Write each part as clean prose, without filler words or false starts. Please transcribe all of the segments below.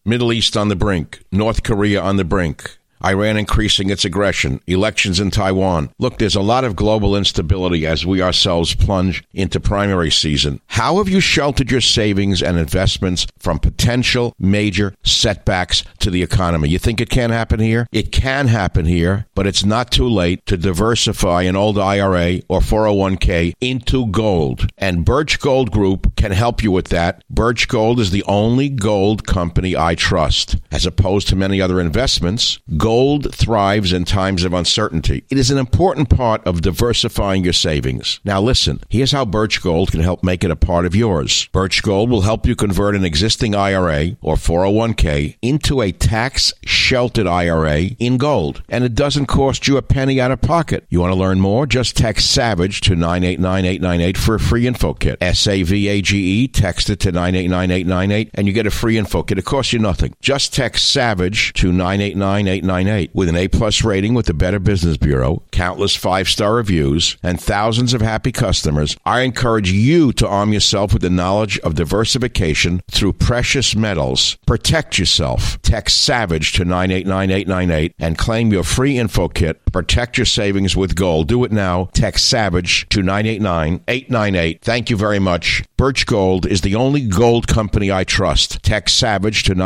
Middle East on the brink, North Korea on the brink, Iran increasing its aggression, elections in Taiwan. Look, there's a lot of global instability as we ourselves plunge into primary season. How have you sheltered your savings and investments from potential major setbacks to the economy? You think it can't happen here? It can happen here, but it's not too late to diversify an old IRA or 401k into gold. And Birch Gold Group can help you with that. Birch Gold is the only gold company I trust. As opposed to many other investments, gold thrives in times of uncertainty. It is an important part of diversifying your savings. Now listen, here's how Birch Gold can help make it a part of yours. Birch Gold will help you convert an existing IRA or 401k into a tax-sheltered IRA in gold. And it doesn't cost you a penny out of pocket. You want to learn more? Just text SAVAGE to 989898 for a free info kit. SAVAGE, text it to 989898 and you get a free info kit. It costs you nothing. Just text SAVAGE to 989898. With an A-plus rating with the Better Business Bureau, countless 5-star reviews, and thousands of happy customers, I encourage you to arm yourself with the knowledge of diversification through precious metals. Protect yourself. Text SAVAGE to 989898 and claim your free info kit. Protect your savings with gold. Do it now. Text SAVAGE to 989898. Thank you very much. Birch Gold is the only gold company I trust. Text SAVAGE to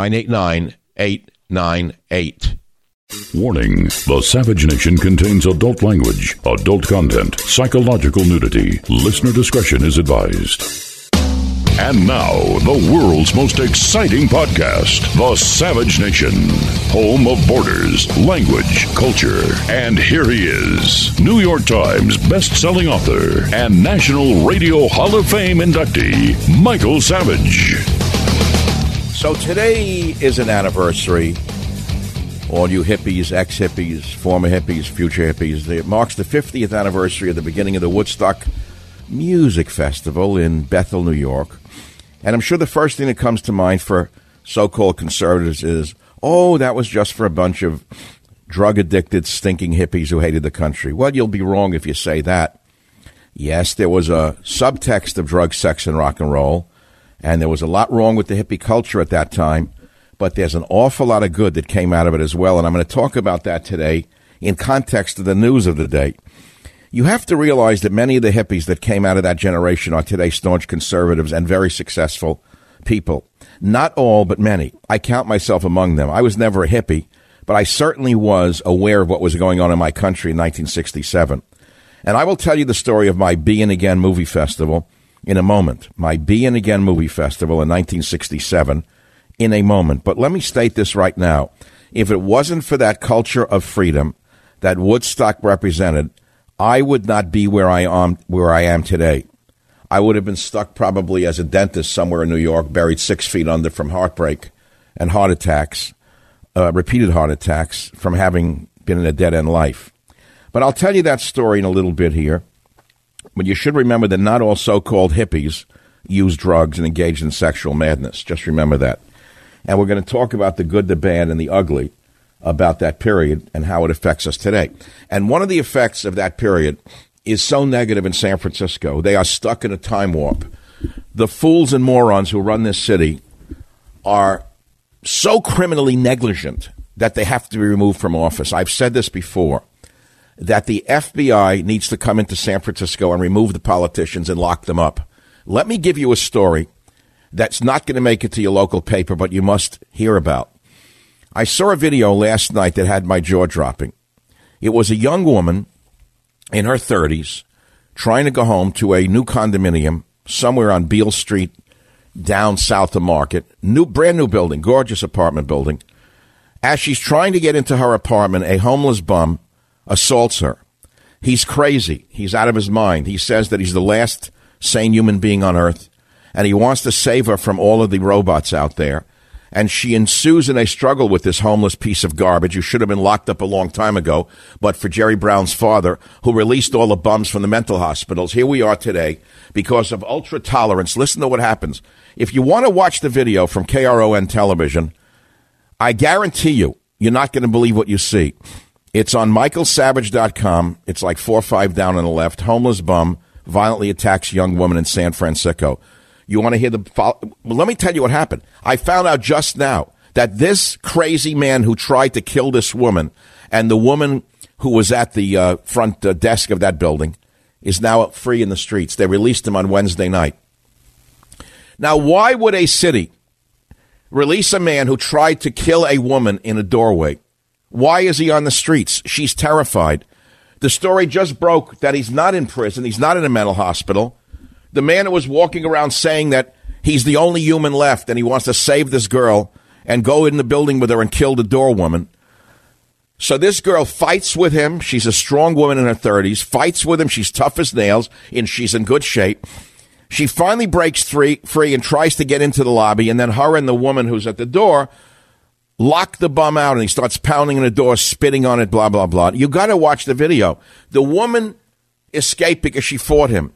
989898. Warning, the Savage Nation contains adult language, adult content, psychological nudity. Listener discretion is advised. And now, the world's most exciting podcast, The Savage Nation, home of borders, language, culture. And here he is, New York Times best-selling author and National Radio Hall of Fame inductee, Michael Savage. So today is an anniversary. All you hippies, ex-hippies, former hippies, future hippies, it marks the 50th anniversary of the beginning of the Woodstock Music Festival in Bethel, New York. And I'm sure the first thing that comes to mind for so-called conservatives is, oh, that was just for a bunch of drug-addicted, stinking hippies who hated the country. Well, you'll be wrong if you say that. Yes, there was a subtext of drugs, sex, and rock and roll, and there was a lot wrong with the hippie culture at that time. But there's an awful lot of good that came out of it as well, and I'm going to talk about that today in context of the news of the day. You have to realize that many of the hippies that came out of that generation are today staunch conservatives and very successful people. Not all, but many. I count myself among them. I was never a hippie, but I certainly was aware of what was going on in my country in 1967. And I will tell you the story of my Begin Again movie festival in a moment. My Begin Again movie festival in 1967 in a moment. But let me state this right now. If it wasn't for that culture of freedom that Woodstock represented, I would not be where I am today. I would have been stuck probably as a dentist somewhere in New York, buried 6 feet under from heartbreak and heart attacks, repeated heart attacks from having been in a dead-end life. But I'll tell you that story in a little bit here. But you should remember that not all so-called hippies use drugs and engage in sexual madness. Just remember that. And we're going to talk about the good, the bad, and the ugly about that period and how it affects us today. And one of the effects of that period is so negative in San Francisco. They are stuck in a time warp. The fools and morons who run this city are so criminally negligent that they have to be removed from office. I've said this before, that the FBI needs to come into San Francisco and remove the politicians and lock them up. Let me give you a story that's not going to make it to your local paper, but you must hear about. I saw a video last night that had my jaw dropping. It was a young woman in her 30s trying to go home to a new condominium somewhere on Beale Street down south of Market. Brand new building, gorgeous apartment building. As she's trying to get into her apartment, a homeless bum assaults her. He's crazy. He's out of his mind. He says that he's the last sane human being on earth, and he wants to save her from all of the robots out there. And she ensues in a struggle with this homeless piece of garbage who should have been locked up a long time ago, but for Jerry Brown's father, who released all the bums from the mental hospitals. Here we are today because of ultra-tolerance. Listen to what happens. If you want to watch the video from KRON Television, I guarantee you, you're not going to believe what you see. It's on michaelsavage.com. It's like 4 or 5 down on the left. Homeless bum violently attacks young woman in San Francisco. You want to hear well, let me tell you what happened. I found out just now that this crazy man who tried to kill this woman and the woman who was at the front desk of that building is now free in the streets. They released him on Wednesday night. Now, why would a city release a man who tried to kill a woman in a doorway? Why is he on the streets? She's terrified. The story just broke that he's not in prison. He's not in a mental hospital. The man who was walking around saying that he's the only human left and he wants to save this girl and go in the building with her and kill the doorwoman. So this girl fights with him. She's a strong woman in her 30s, fights with him. She's tough as nails, and she's in good shape. She finally breaks free and tries to get into the lobby, and then her and the woman who's at the door lock the bum out, and he starts pounding on the door, spitting on it, blah, blah, blah. You got to watch the video. The woman escaped because she fought him.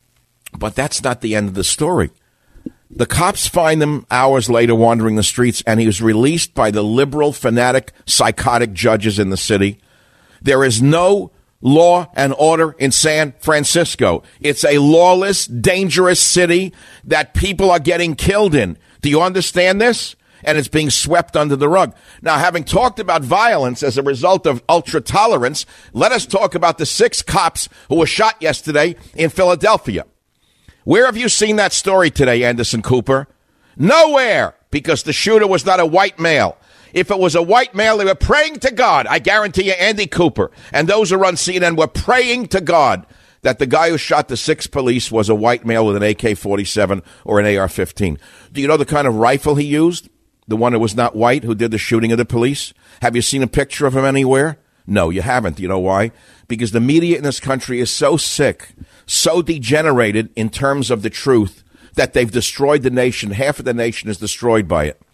But that's not the end of the story. The cops find him hours later wandering the streets, and he was released by the liberal, fanatic, psychotic judges in the city. There is no law and order in San Francisco. It's a lawless, dangerous city that people are getting killed in. Do you understand this? And it's being swept under the rug. Now, having talked about violence as a result of ultra-tolerance, let us talk about the 6 cops who were shot yesterday in Philadelphia. Where have you seen that story today, Anderson Cooper? Nowhere, because the shooter was not a white male. If it was a white male, they were praying to God. I guarantee you, Andy Cooper and those who run CNN were praying to God that the guy who shot the 6 police was a white male with an AK-47 or an AR-15. Do you know the kind of rifle he used? The one who was not white, who did the shooting of the police? Have you seen a picture of him anywhere? No, you haven't. You know why? Because the media in this country is so sick, so degenerated in terms of the truth, that they've destroyed the nation. Half of the nation is destroyed by it.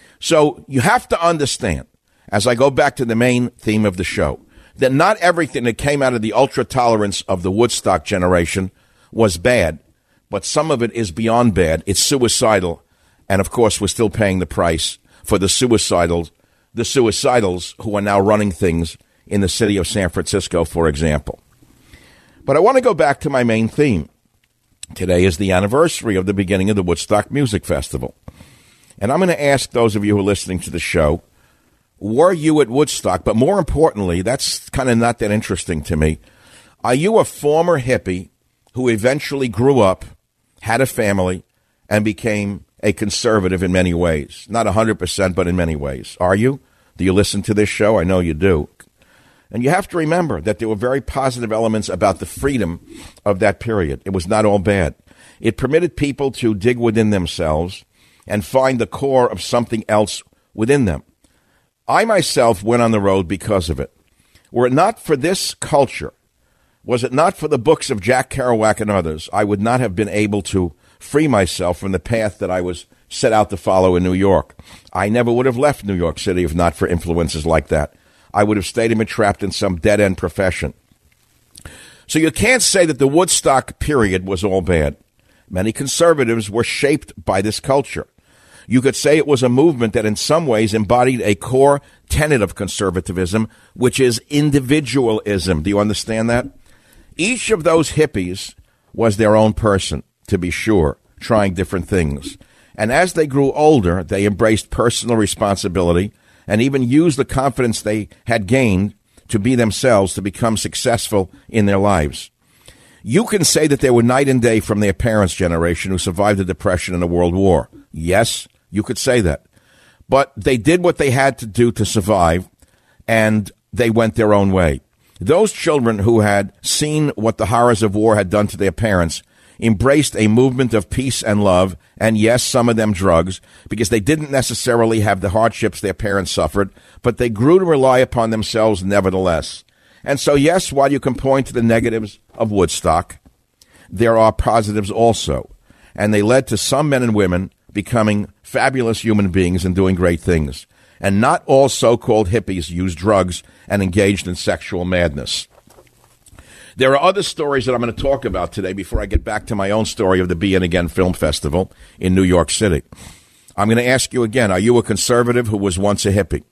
So you have to understand, as I go back to the main theme of the show, that not everything that came out of the ultra-tolerance of the Woodstock generation was bad, but some of it is beyond bad. It's suicidal. And, of course, we're still paying the price for the suicidals who are now running things in the city of San Francisco, for example. But I want to go back to my main theme. Today is the anniversary of the beginning of the Woodstock Music Festival. And I'm going to ask those of you who are listening to the show, were you at Woodstock? But more importantly, that's kind of not that interesting to me. Are you a former hippie who eventually grew up, had a family, and became a conservative in many ways? Not 100%, but in many ways. Are you? Do you listen to this show? I know you do. And you have to remember that there were very positive elements about the freedom of that period. It was not all bad. It permitted people to dig within themselves and find the core of something else within them. I myself went on the road because of it. Were it not for this culture, was it not for the books of Jack Kerouac and others, I would not have been able to free myself from the path that I was set out to follow in New York. I never would have left New York City if not for influences like that. I would have stayed and been trapped in some dead-end profession. So you can't say that the Woodstock period was all bad. Many conservatives were shaped by this culture. You could say it was a movement that in some ways embodied a core tenet of conservatism, which is individualism. Do you understand that? Each of those hippies was their own person, to be sure, trying different things. And as they grew older, they embraced personal responsibility and even used the confidence they had gained to be themselves to become successful in their lives. You can say that they were night and day from their parents' generation who survived the Depression and the World War. Yes, you could say that. But they did what they had to do to survive, and they went their own way. Those children who had seen what the horrors of war had done to their parents embraced a movement of peace and love, and yes, some of them drugs, because they didn't necessarily have the hardships their parents suffered, but they grew to rely upon themselves nevertheless. And so, yes, while you can point to the negatives of Woodstock, there are positives also, and they led to some men and women becoming fabulous human beings and doing great things. And not all so-called hippies used drugs and engaged in sexual madness. There are other stories that I'm going to talk about today before I get back to my own story of the Begin Again Film Festival in New York City. I'm going to ask you again, are you a conservative who was once a hippie?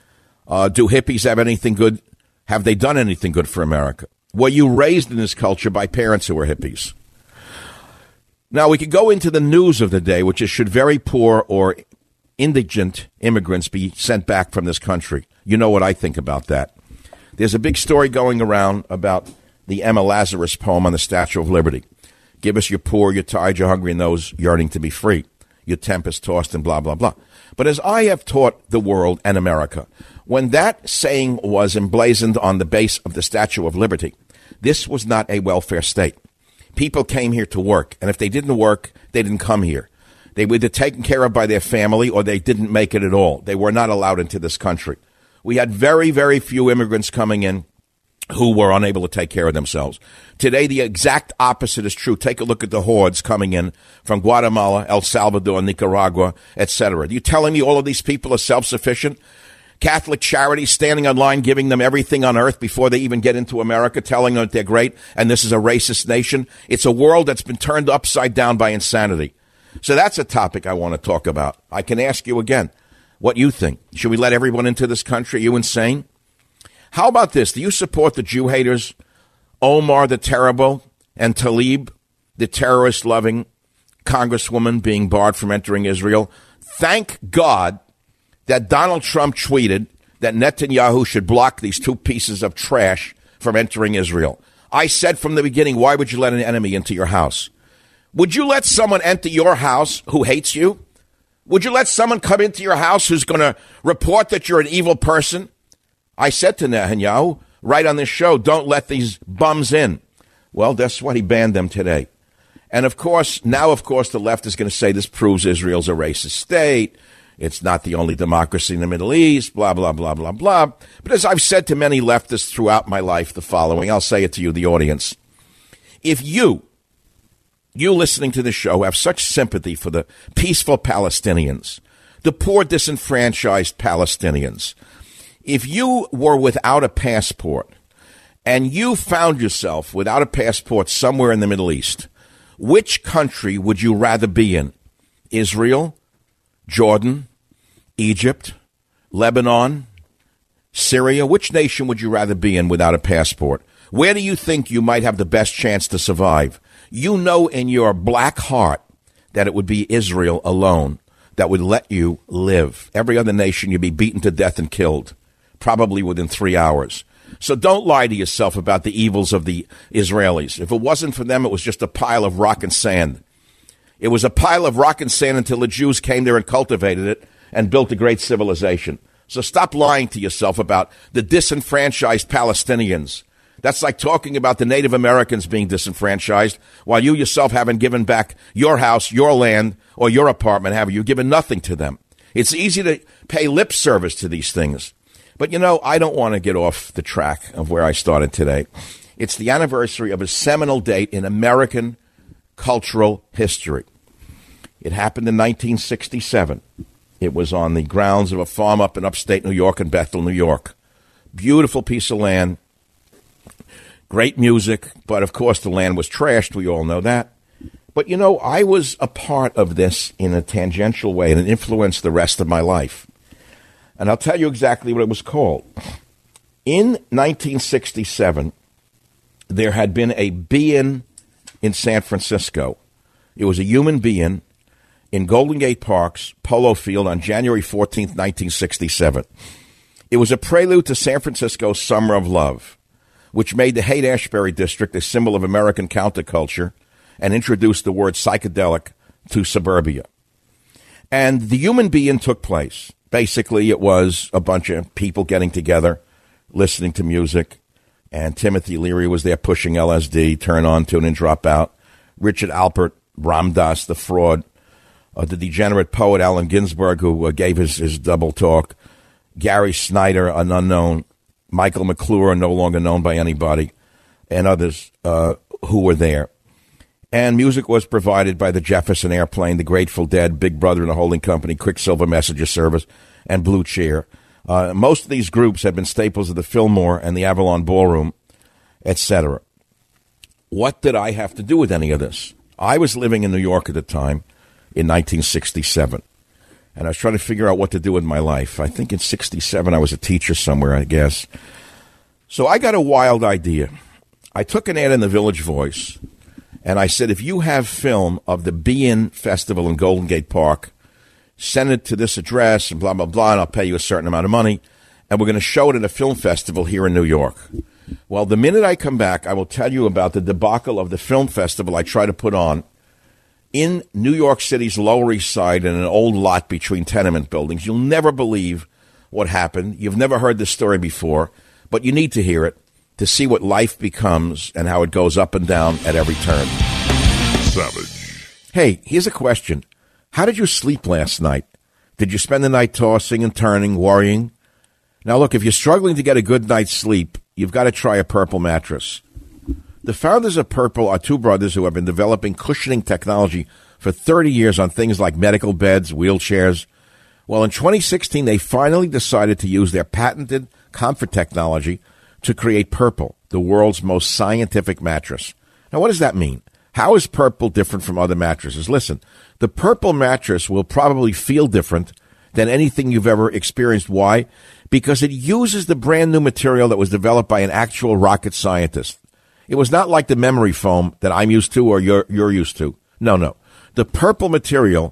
Do hippies have anything good? Have they done anything good for America? Were you raised in this culture by parents who were hippies? Now, we could go into the news of the day, which is should very poor or indigent immigrants be sent back from this country. You know what I think about that. There's a big story going around about the Emma Lazarus poem on the Statue of Liberty. Give us your poor, your tired, your hungry, and those yearning to be free. Your tempest tossed and blah, blah, blah. But as I have taught the world and America, when that saying was emblazoned on the base of the Statue of Liberty, this was not a welfare state. People came here to work, and if they didn't work, they didn't come here. They were either taken care of by their family or they didn't make it at all. They were not allowed into this country. We had very, very few immigrants coming in who were unable to take care of themselves. Today, the exact opposite is true. Take a look at the hordes coming in from Guatemala, El Salvador, Nicaragua, etc. Are you telling me all of these people are self-sufficient? Catholic Charities standing on line, giving them everything on earth before they even get into America, telling them that they're great and this is a racist nation. It's a world that's been turned upside down by insanity. So that's a topic I want to talk about. I can ask you again what you think. Should we let everyone into this country? Are you insane? How about this? Do you support the Jew haters, Omar the Terrible and Tlaib, the terrorist-loving congresswoman being barred from entering Israel? Thank God that Donald Trump tweeted that Netanyahu should block these two pieces of trash from entering Israel. I said from the beginning, why would you let an enemy into your house? Would you let someone enter your house who hates you? Would you let someone come into your house who's going to report that you're an evil person? I said to Netanyahu right on this show, don't let these bums in. Well, guess what? He banned them today. And of course, the left is going to say this proves Israel's a racist state. It's not the only democracy in the Middle East, blah, blah, blah, blah, blah. But as I've said to many leftists throughout my life, the following, I'll say it to you, the audience. If you listening to this show have such sympathy for the peaceful Palestinians, the poor disenfranchised Palestinians, if you were without a passport and you found yourself without a passport somewhere in the Middle East, which country would you rather be in? Israel, Jordan, Egypt, Lebanon, Syria? Which nation would you rather be in without a passport? Where do you think you might have the best chance to survive? You know in your black heart that it would be Israel alone that would let you live. Every other nation, you'd be beaten to death and killed, probably within 3 hours. So don't lie to yourself about the evils of the Israelis. If it wasn't for them, it was just a pile of rock and sand. It was a pile of rock and sand until the Jews came there and cultivated it and built a great civilization. So stop lying to yourself about the disenfranchised Palestinians. That's like talking about the Native Americans being disenfranchised while you yourself haven't given back your house, your land, or your apartment, have you? You've given nothing to them. It's easy to pay lip service to these things. But, you know, I don't want to get off the track of where I started today. It's the anniversary of a seminal date in American cultural history. It happened in 1967. It was on the grounds of a farm up in upstate New York in Bethel, New York. Beautiful piece of land. Great music, but of course the land was trashed. We all know that. But, you know, I was a part of this in a tangential way, and it influenced the rest of my life. And I'll tell you exactly what it was called. In 1967, there had been a be-in in San Francisco. It was a human be-in in Golden Gate Park's Polo Field on January 14th, 1967. It was a prelude to San Francisco's Summer of Love, which made the Haight-Ashbury district a symbol of American counterculture and introduced the word psychedelic to suburbia. And the human being took place. Basically, it was a bunch of people getting together, listening to music, and Timothy Leary was there pushing LSD, turn on, tune in, drop out. Richard Alpert, Ram Dass, the fraud, the degenerate poet Allen Ginsberg, who gave his double talk, Gary Snyder, an unknown, Michael McClure, no longer known by anybody, and others who were there. And music was provided by the Jefferson Airplane, the Grateful Dead, Big Brother and the Holding Company, Quicksilver Messenger Service, and Blue Cheer. Most of these groups had been staples of the Fillmore and the Avalon Ballroom, etc. What did I have to do with any of this? I was living in New York at the time in 1967, and I was trying to figure out what to do with my life. I think in 67 I was a teacher somewhere, I guess. So I got a wild idea. I took an ad in the Village Voice, and I said, if you have film of the Be-In Festival in Golden Gate Park, send it to this address and blah, blah, blah, and I'll pay you a certain amount of money. And we're going to show it at a film festival here in New York. Well, the minute I come back, I will tell you about the debacle of the film festival I try to put on in New York City's Lower East Side in an old lot between tenement buildings. You'll never believe what happened. You've never heard this story before, but you need to hear it to see what life becomes and how it goes up and down at every turn. Savage. Hey, here's a question. How did you sleep last night? Did you spend the night tossing and turning, worrying? Now, look, if you're struggling to get a good night's sleep, you've got to try a Purple mattress. The founders of Purple are two brothers who have been developing cushioning technology for 30 years on things like medical beds, wheelchairs. Well, in 2016, they finally decided to use their patented comfort technology to create Purple, the world's most scientific mattress. Now, what does that mean? How is Purple different from other mattresses? Listen, the Purple mattress will probably feel different than anything you've ever experienced. Why? Because it uses the brand new material that was developed by an actual rocket scientist. It was not like the memory foam that I'm used to or you're used to. No. The Purple material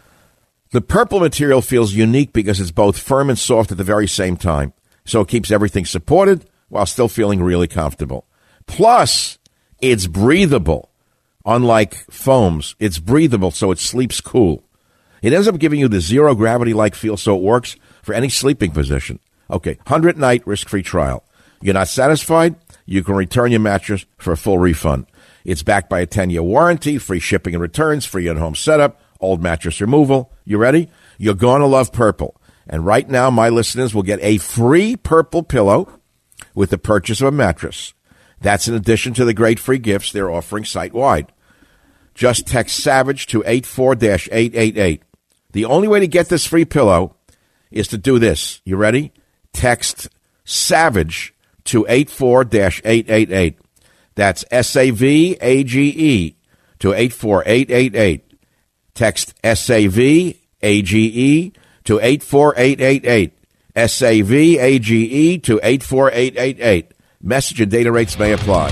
feels unique because it's both firm and soft at the very same time. So it keeps everything supported while still feeling really comfortable. Plus, it's breathable. Unlike foams, it's breathable so it sleeps cool. It ends up giving you the zero gravity-like feel so it works for any sleeping position. Okay, 100-night risk-free trial. You're not satisfied? You can return your mattress for a full refund. It's backed by a 10-year warranty, free shipping and returns, free at-home setup, old mattress removal. You ready? You're going to love Purple. And right now, my listeners will get a free Purple pillow with the purchase of a mattress. That's in addition to the great free gifts they're offering site-wide. Just text SAVAGE to 84-888. The only way to get this free pillow is to do this. You ready? Text SAVAGE to 84-888. That's SAVAGE to 84888. Text SAVAGE to 84888. SAVAGE to 84888. Message and data rates may apply.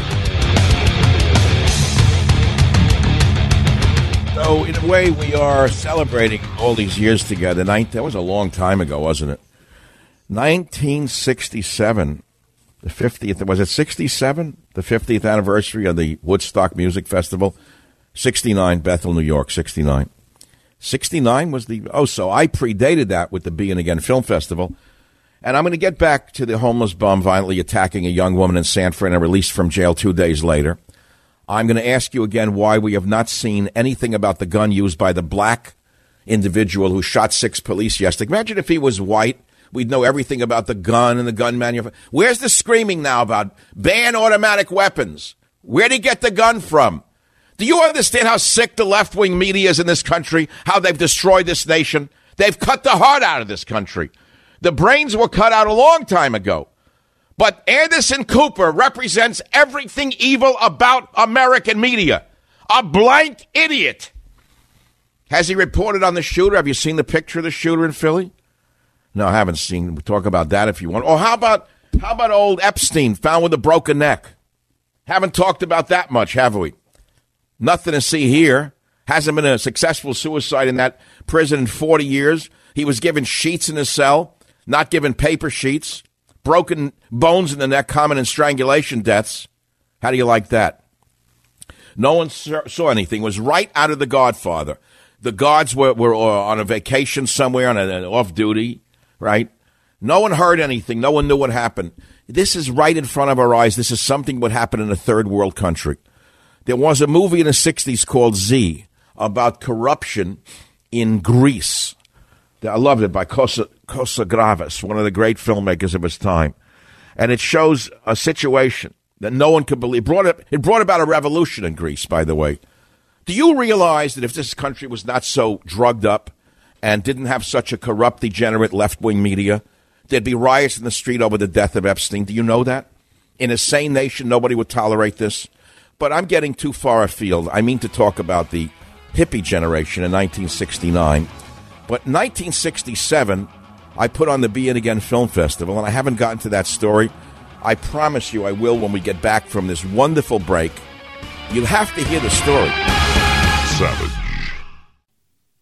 So, in a way, we are celebrating all these years together. That was a long time ago, wasn't it? 1967, the 50th, was it 67? The 50th anniversary of the Woodstock Music Festival. 69, Bethel, New York, 69. 69 was so I predated that with the Be and Again Film Festival. And I'm going to get back to the homeless bum violently attacking a young woman in San Fran and released from jail 2 days later. I'm going to ask you again why we have not seen anything about the gun used by the black individual who shot 6 police yesterday. Imagine if he was white. We'd know everything about the gun and the gun manufacturer. Where's the screaming now about ban automatic weapons? Where'd he get the gun from? Do you understand how sick the left-wing media is in this country? How they've destroyed this nation? They've cut the heart out of this country. The brains were cut out a long time ago. But Anderson Cooper represents everything evil about American media. A blank idiot. Has he reported on the shooter? Have you seen the picture of the shooter in Philly? No, I haven't seen. We'll talk about that if you want. Or how about old Epstein found with a broken neck? Haven't talked about that much, have we? Nothing to see here. Hasn't been a successful suicide in that prison in 40 years. He was given sheets in his cell, not given paper sheets. Broken bones in the neck, common in strangulation deaths. How do you like that? No one saw anything. It was right out of The Godfather. The guards were on a vacation somewhere, on an off-duty, right? No one heard anything. No one knew what happened. This is right in front of our eyes. This is something that would happen in a third world country. There was a movie in the 60s called Z about corruption in Greece. I loved it, by Kosagravas, one of the great filmmakers of his time. And it shows a situation that no one could believe. It brought about a revolution in Greece, by the way. Do you realize that if this country was not so drugged up and didn't have such a corrupt, degenerate left-wing media, there'd be riots in the street over the death of Epstein? Do you know that? In a sane nation, nobody would tolerate this. But I'm getting too far afield. I mean to talk about the hippie generation in 1969. But in 1967, I put on the Be It Again Film Festival, and I haven't gotten to that story. I promise you I will when we get back from this wonderful break. You'll have to hear the story. Savage.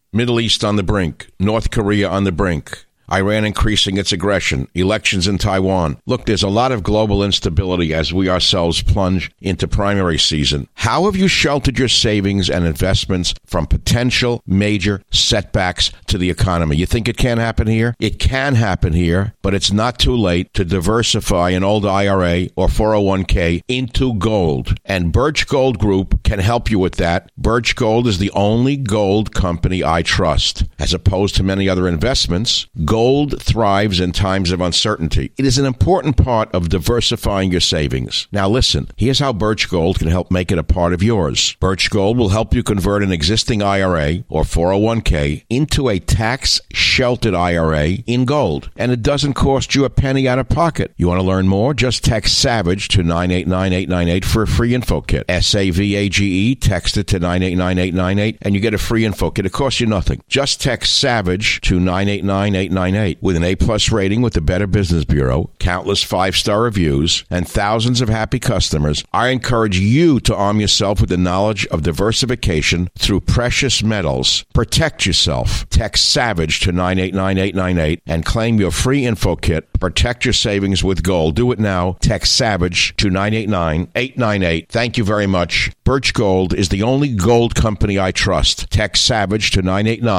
Middle East on the brink. North Korea on the brink. Iran increasing its aggression, elections in Taiwan. Look, there's a lot of global instability as we ourselves plunge into primary season. How have you sheltered your savings and investments from potential major setbacks to the economy? You think it can happen here? It can happen here, but it's not too late to diversify an old IRA or 401k into gold. And Birch Gold Group can help you with that. Birch Gold is the only gold company I trust. As opposed to many other investments, gold thrives in times of uncertainty. It is an important part of diversifying your savings. Now listen, here's how Birch Gold can help make it a part of yours. Birch Gold will help you convert an existing IRA or 401k into a tax-sheltered IRA in gold. And it doesn't cost you a penny out of pocket. You want to learn more? Just text SAVAGE to 989898 for a free info kit. SAVAGE, text it to 989898 and you get a free info kit. It costs you nothing. Just text SAVAGE to 989898 with an A-plus rating with the Better Business Bureau, countless 5-star reviews, and thousands of happy customers. I encourage you to arm yourself with the knowledge of diversification through precious metals. Protect yourself. Text SAVAGE to 989898 and claim your free info kit. Protect your savings with gold. Do it now. Text SAVAGE to 989898. Thank you very much. Birch Gold is the only gold company I trust. Text SAVAGE to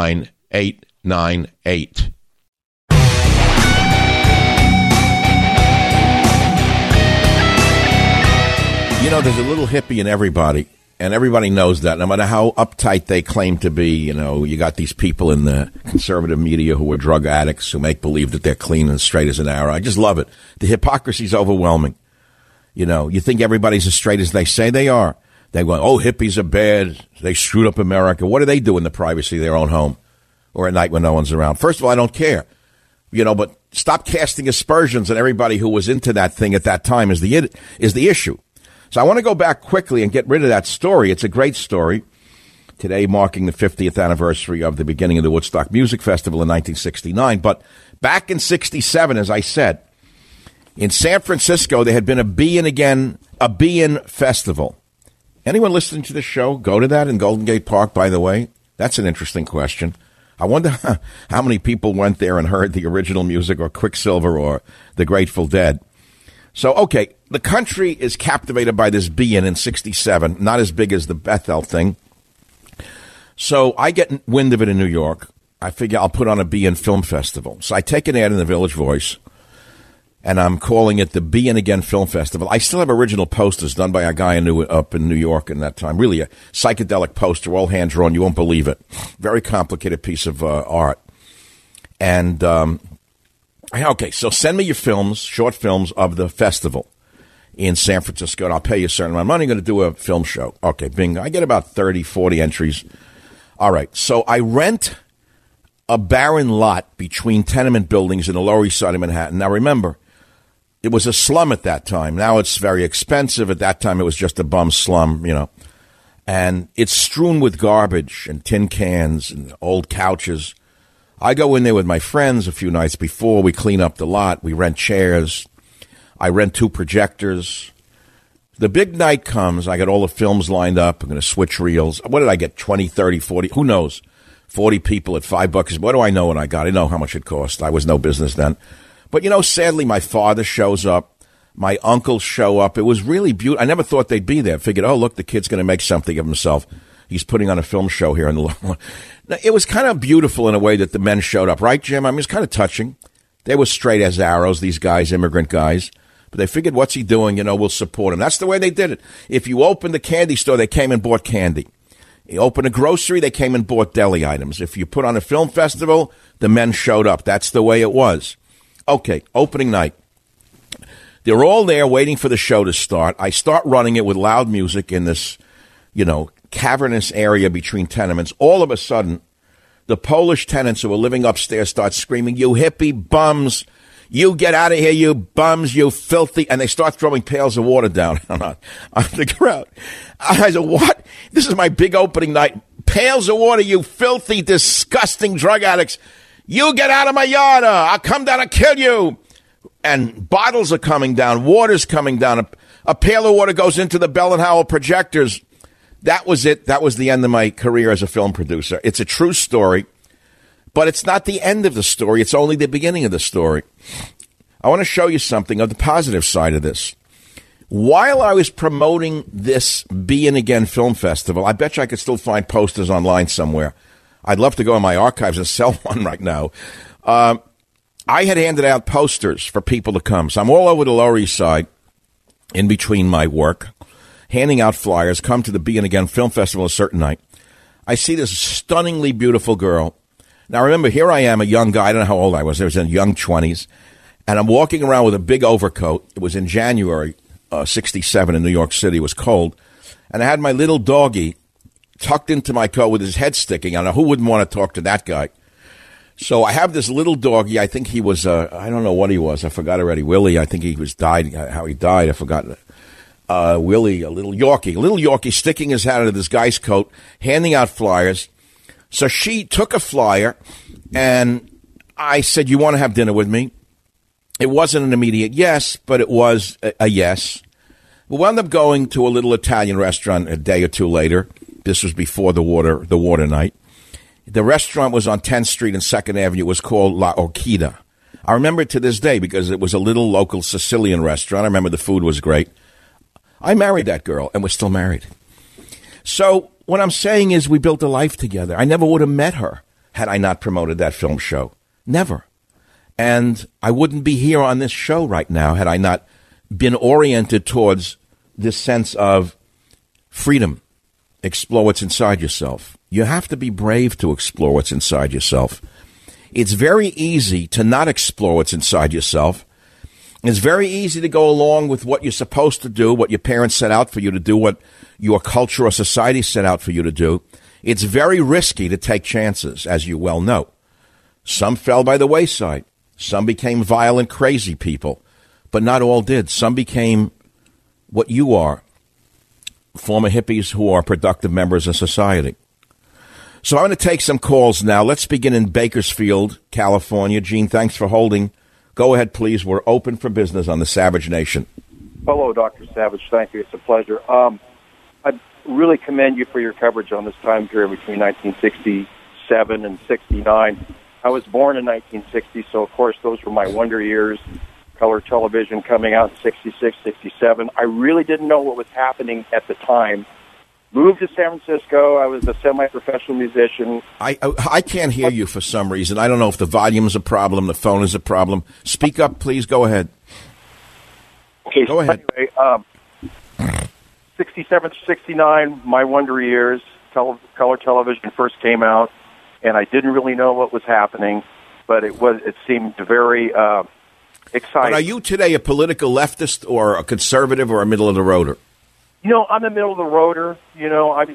989898. You know, there's a little hippie in everybody, and everybody knows that. No matter how uptight they claim to be, you know, you got these people in the conservative media who are drug addicts who make believe that they're clean and straight as an arrow. I just love it. The hypocrisy's overwhelming. You know, you think everybody's as straight as they say they are. They go, oh, hippies are bad. They screwed up America. What do they do in the privacy of their own home or at night when no one's around? First of all, I don't care. You know, but stop casting aspersions on everybody who was into that thing at that time is the issue. So I want to go back quickly and get rid of that story. It's a great story. Today marking the 50th anniversary of the beginning of the Woodstock Music Festival in 1969. But back in 67, as I said, in San Francisco, there had been a Be-In festival. Anyone listening to the show go to that in Golden Gate Park, by the way? That's an interesting question. I wonder how many people went there and heard the original music or Quicksilver or the Grateful Dead. So, okay, the country is captivated by this Be-In 67, not as big as the Bethel thing. So I get wind of it in New York. I figure I'll put on a Be-In film festival. So I take an ad in the Village Voice, and I'm calling it the Be-In Again Film Festival. I still have original posters done by a guy up in New York in that time. Really a psychedelic poster, all hand-drawn. You won't believe it. Very complicated piece of art. And okay, so send me your films, short films of the festival in San Francisco, and I'll pay you a certain amount of money. I'm going to do a film show. Okay, bingo. I get about 30, 40 entries. All right, so I rent a barren lot between tenement buildings in the Lower East Side of Manhattan. Now, remember, it was a slum at that time. Now it's very expensive. At that time, it was just a bum slum, you know. And it's strewn with garbage and tin cans and old couches. I go in there with my friends a few nights before. We clean up the lot. We rent chairs. I rent 2 projectors. The big night comes. I got all the films lined up. I'm going to switch reels. What did I get? 20, 30, 40? Who knows? 40 people at $5. What do I know what I got? I know how much it cost. I was no business then. But, you know, sadly, my father shows up. My uncles show up. It was really beautiful. I never thought they'd be there. I figured, oh, look, the kid's going to make something of himself. He's putting on a film show here in the. Now, it was kind of beautiful in a way that the men showed up, right, Jim? I mean, it was kind of touching. They were straight as arrows, these guys, immigrant guys. But they figured, what's he doing? You know, we'll support him. That's the way they did it. If you opened the candy store, they came and bought candy. You opened a grocery, they came and bought deli items. If you put on a film festival, the men showed up. That's the way it was. Okay, opening night. They're all there waiting for the show to start. I start running it with loud music in this, you know, cavernous area between tenements. All of a sudden, the Polish tenants who were living upstairs start screaming, "You hippie bums! You get out of here, you bums, you filthy!" And they start throwing pails of water down on the ground. I said, what? This is my big opening night. Pails of water, you filthy, disgusting drug addicts. You get out of my yard. I'll come down and kill you. And bottles are coming down. Water's coming down. A pail of water goes into the Bell and Howell projectors. that was it. That was the end of my career as a film producer. It's a true story, but it's not the end of the story. It's only the beginning of the story. I want to show you something of the positive side of this. While I was promoting this Begin Again Film Festival, I bet you I could still find posters online somewhere. I'd love to go in my archives and sell one right now. I had handed out posters for people to come. So I'm all over the Lower East Side in between my work, handing out flyers, come to the Begin Again Film Festival a certain night. I see this stunningly beautiful girl. Now, remember, here I am, a young guy. I don't know how old I was. I was in young 20s. And I'm walking around with a big overcoat. It was in January 67 in New York City. It was cold. And I had my little doggy tucked into my coat with his head sticking. I don't know who wouldn't want to talk to that guy. So I have this little doggy. I think he was, I don't know what he was. I forgot already. Willie, I think he was died, how he died. I forgot. Willie, a little Yorkie sticking his hat into this guy's coat, handing out flyers. So she took a flyer, and I said, you want to have dinner with me? It wasn't an immediate yes, but it was a yes. We wound up going to a little Italian restaurant a day or two later. This was before the water night. The restaurant was on 10th Street and 2nd Avenue. It was called La Orchida. I remember it to this day because it was a little local Sicilian restaurant. I remember the food was great. I married that girl, and we're still married. So what I'm saying is we built a life together. I never would have met her had I not promoted that film show. Never. And I wouldn't be here on this show right now had I not been oriented towards this sense of freedom. Explore what's inside yourself. You have to be brave to explore what's inside yourself. It's very easy to not explore what's inside yourself. It's very easy to go along with what you're supposed to do, what your parents set out for you to do, what your culture or society set out for you to do. It's very risky to take chances, as you well know. Some fell by the wayside. Some became violent, crazy people, but not all did. Some became what you are, former hippies who are productive members of society. So I'm going to take some calls now. Let's begin in Bakersfield, California. Gene, thanks for holding. Go ahead, please. We're open for business on the Savage Nation. Hello, Dr. Savage. Thank you. It's a pleasure. I really commend you for your coverage on this time period between 1967 and 69. I was born in 1960, so of course those were my wonder years. Color television coming out in 66, 67. I really didn't know what was happening at the time. Moved to San Francisco. I was a semi-professional musician. I can't hear you for some reason. I don't know if the volume is a problem, the phone is a problem. Speak up, please. Go ahead. Okay, go ahead. Anyway, 67, 69, my wonder years. Color television first came out, and I didn't really know what was happening, but it seemed very exciting. But are you today a political leftist or a conservative or a middle-of-the-roader? You know, I'm the middle of the roader. You know, I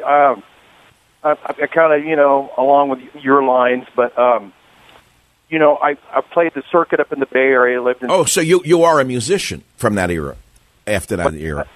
kind of, you know, along with your lines, but, you know, I played the circuit up in the Bay Area. Lived in. Oh, so you are a musician from that era, after that era.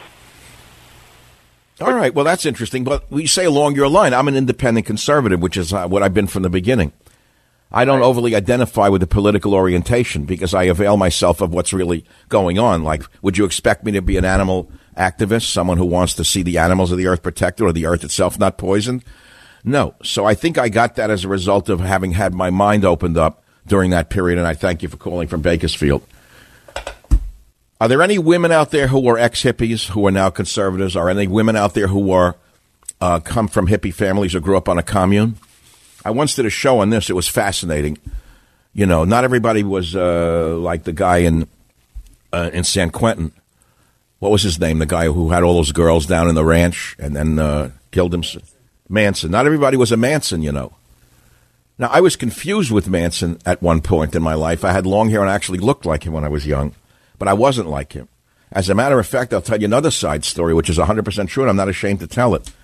All right, well, that's interesting. But we say along your line, I'm an independent conservative, which is what I've been from the beginning. I don't overly identify with the political orientation because I avail myself of what's really going on. Like, would you expect me to be an animal activist, someone who wants to see the animals of the earth protected or the earth itself not poisoned? No. So I think I got that as a result of having had my mind opened up during that period, and I thank you for calling from Bakersfield. Are there any women out there who were ex-hippies who are now conservatives? Are any women out there who are come from hippie families or grew up on a commune? I once did a show on this. It was fascinating. You know, not everybody was like the guy in San Quentin. What was his name? The guy who had all those girls down in the ranch and then killed him. Manson. Not everybody was a Manson, you know. Now, I was confused with Manson at one point in my life. I had long hair and I actually looked like him when I was young, but I wasn't like him. As a matter of fact, I'll tell you another side story, which is 100% true, and I'm not ashamed to tell it.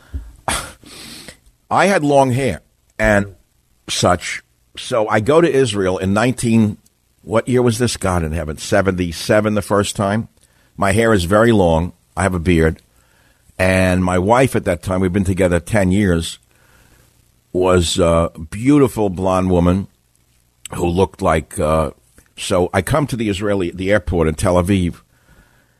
I had long hair and such. So I go to Israel in what year was this? God in heaven, 77 the first time. My hair is very long. I have a beard. And my wife at that time, we've been together 10 years, was a beautiful blonde woman who looked like, so I come to the airport in Tel Aviv,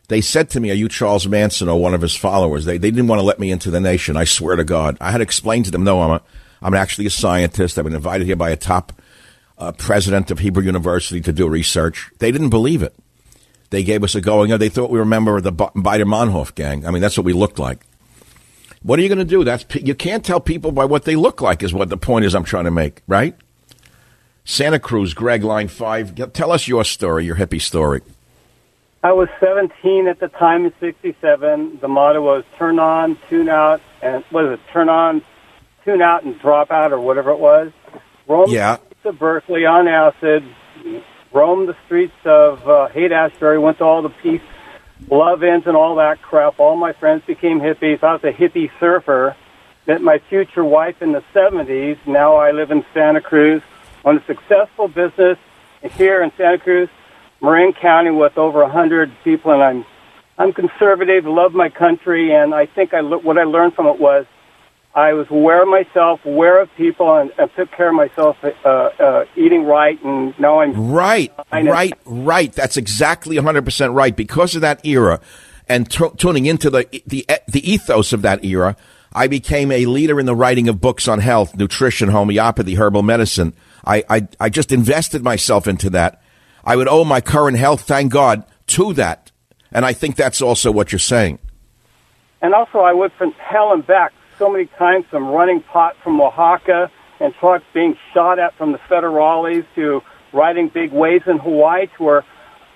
They said to me, are you Charles Manson or one of his followers? They didn't want to let me into the nation. I swear to God. I had to explain to them, no, I'm actually a scientist. I've been invited here by a top president of Hebrew University to do research. They didn't believe it. They gave us a going. They thought we were a member of the Baader-Meinhof gang. I mean, that's what we looked like. What are you going to do? You can't tell people by what they look like is what the point is I'm trying to make, right? Santa Cruz, Greg, line 5. Tell us your story, your hippie story. I was 17 at the time in 67. The motto was turn on, tune out, and turn on, tune out, and drop out, or whatever it was. Roam the streets of Berkeley on acid, roamed the streets of Haight-Ashbury, went to all the peace, love ins, and all that crap. All my friends became hippies. I was a hippie surfer. Met my future wife in the 70s. Now I live in Santa Cruz, on a successful business here in Santa Cruz, Marin County, with over 100 people, and I'm conservative, love my country, and I think what I learned from it was I was aware of myself, aware of people, and took care of myself, eating right, and now I'm... Right. That's exactly 100% right. Because of that era and tuning into the ethos of that era, I became a leader in the writing of books on health, nutrition, homeopathy, herbal medicine. I just invested myself into that. I would owe my current health, thank God, to that. And I think that's also what you're saying. And also I went from hell and back so many times, from running pot from Oaxaca and trucks being shot at from the federales to riding big waves in Hawaii, to where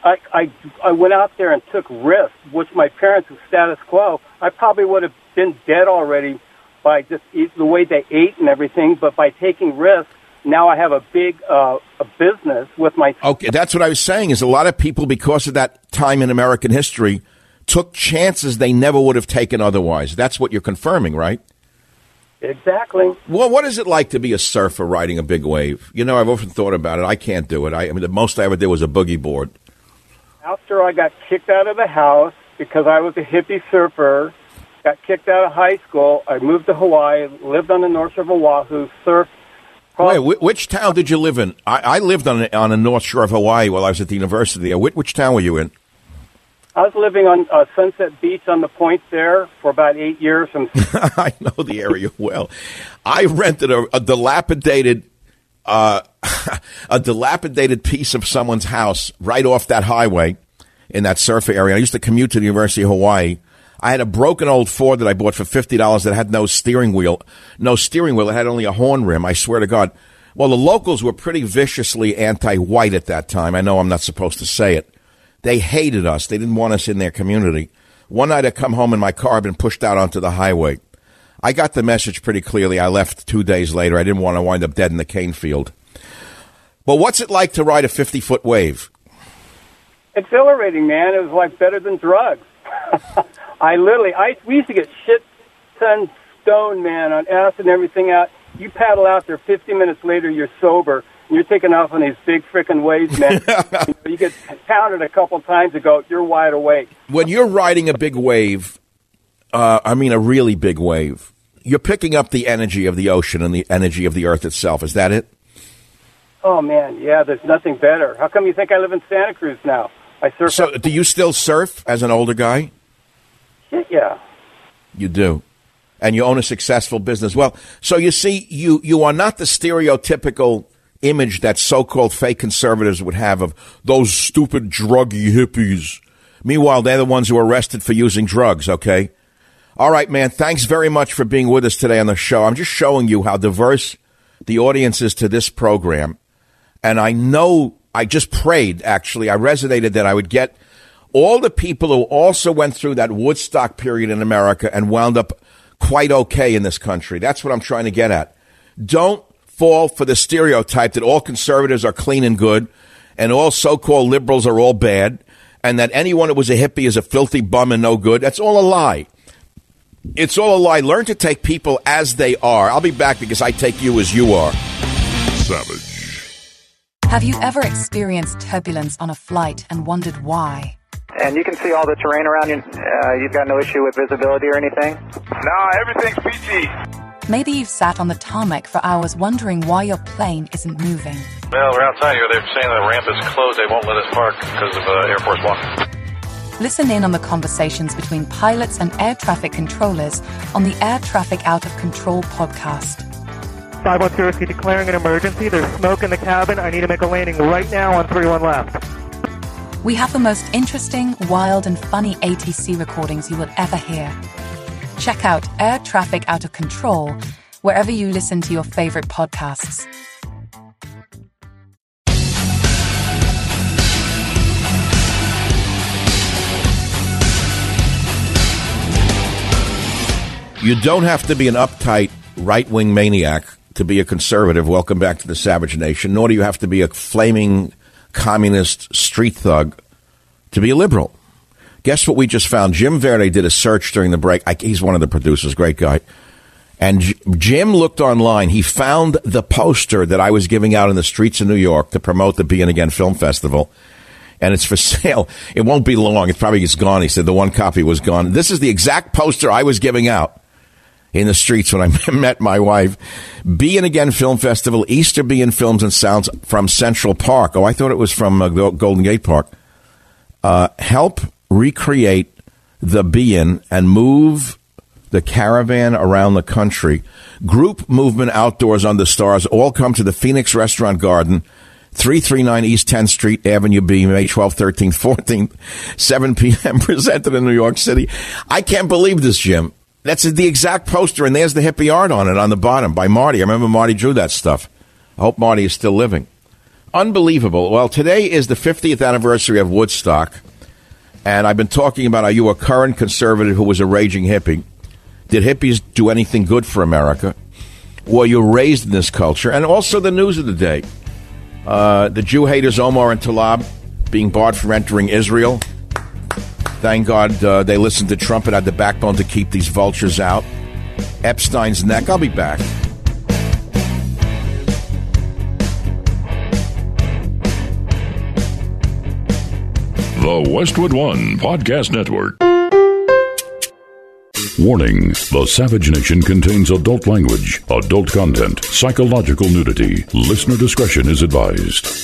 I went out there and took risks, which my parents were status quo. I probably would have been dead already by just the way they ate and everything, but by taking risks, now I have a big a business with my... Okay, that's what I was saying, is a lot of people, because of that time in American history, took chances they never would have taken otherwise. That's what you're confirming, right? Exactly. Well, what is it like to be a surfer riding a big wave? You know, I've often thought about it. I can't do it. I mean, the most I ever did was a boogie board. After I got kicked out of the house because I was a hippie surfer, got kicked out of high school, I moved to Hawaii, lived on the North Shore of Oahu, surfed. Wait, which town did you live in? I lived on the North Shore of Hawaii while I was at the university. Which town were you in? I was living on Sunset Beach on the point there for about 8 years. I know the area well. I rented a dilapidated piece of someone's house right off that highway in that surf area. I used to commute to the University of Hawaii. I had a broken old Ford that I bought for $50 that had no steering wheel. It had only a horn rim, I swear to God. Well, the locals were pretty viciously anti-white at that time. I know I'm not supposed to say it. They hated us. They didn't want us in their community. One night I come home in my car, I'd been pushed out onto the highway. I got the message pretty clearly. I left 2 days later. I didn't want to wind up dead in the cane field. But what's it like to ride a 50-foot wave? Exhilarating, man. It was like better than drugs. We used to get shit-ton stoned, man, on acid and everything out. You paddle out there, 50 minutes later, you're sober. You're taking off on these big frickin' waves, man. You get pounded a couple times ago, you're wide awake. When you're riding a big wave, a really big wave, you're picking up the energy of the ocean and the energy of the earth itself. Is that it? Oh, man, yeah, there's nothing better. How come you think I live in Santa Cruz now? I surf. So do you still surf as an older guy? Shit, yeah. You do. And you own a successful business. Well, so you see, you are not the stereotypical image that so-called fake conservatives would have of those stupid druggy hippies. Meanwhile, they're the ones who are arrested for using drugs, okay? All right, man, thanks very much for being with us today on the show. I'm just showing you how diverse the audience is to this program. And I know, I just prayed, actually, I resonated that I would get all the people who also went through that Woodstock period in America and wound up quite okay in this country. That's what I'm trying to get at. Don't fall for the stereotype that all conservatives are clean and good and all so-called liberals are all bad and that anyone who was a hippie is a filthy bum and no good. That's all a lie. It's all a lie. Learn to take people as they are. I'll be back because I take you as you are. Savage. Have you ever experienced turbulence on a flight and wondered why? And you can see all the terrain around you. You've got no issue with visibility or anything? No, everything's peachy. Maybe you've sat on the tarmac for hours wondering why your plane isn't moving. Well, we're outside here. They're saying the ramp is closed. They won't let us park because of Air Force One. Listen in on the conversations between pilots and air traffic controllers on the Air Traffic Out of Control podcast. 510 Whiskey declaring an emergency. There's smoke in the cabin. I need to make a landing right now on 31 left. We have the most interesting, wild, and funny ATC recordings you will ever hear. Check out Air Traffic Out of Control wherever you listen to your favorite podcasts. You don't have to be an uptight right-wing maniac to be a conservative. Welcome back to the Savage Nation. Nor do you have to be a flaming communist street thug to be a liberal. Guess what we just found? Jim Verde did a search during the break. He's one of the producers, great guy. And Jim looked online. He found the poster that I was giving out in the streets of New York to promote the Be In Again Film Festival. And it's for sale. It won't be long. It's gone. He said the one copy was gone. This is the exact poster I was giving out in the streets when I met my wife. Be In Again Film Festival, Easter Be In Films and Sounds from Central Park. Oh, I thought it was from Golden Gate Park. Help recreate the Be In and move the caravan around the country. Group movement outdoors under stars. All come to the Phoenix Restaurant Garden, 339 East 10th Street, Avenue B, May 12th, 13th, 14th, 7 p.m. Presented in New York City. I can't believe this, Jim. That's the exact poster, and there's the hippie art on it on the bottom by Marty. I remember Marty drew that stuff. I hope Marty is still living. Unbelievable. Well, today is the 50th anniversary of Woodstock, and I've been talking about, are you a current conservative who was a raging hippie? Did hippies do anything good for America? Were you raised in this culture? And also the news of the day. The Jew haters Omar and Tlaib being barred from entering Israel. Thank God they listened to Trump and had the backbone to keep these vultures out. Epstein's neck. I'll be back. The Westwood One Podcast Network. Warning, the Savage Nation contains adult language, adult content, psychological nudity. Listener discretion is advised.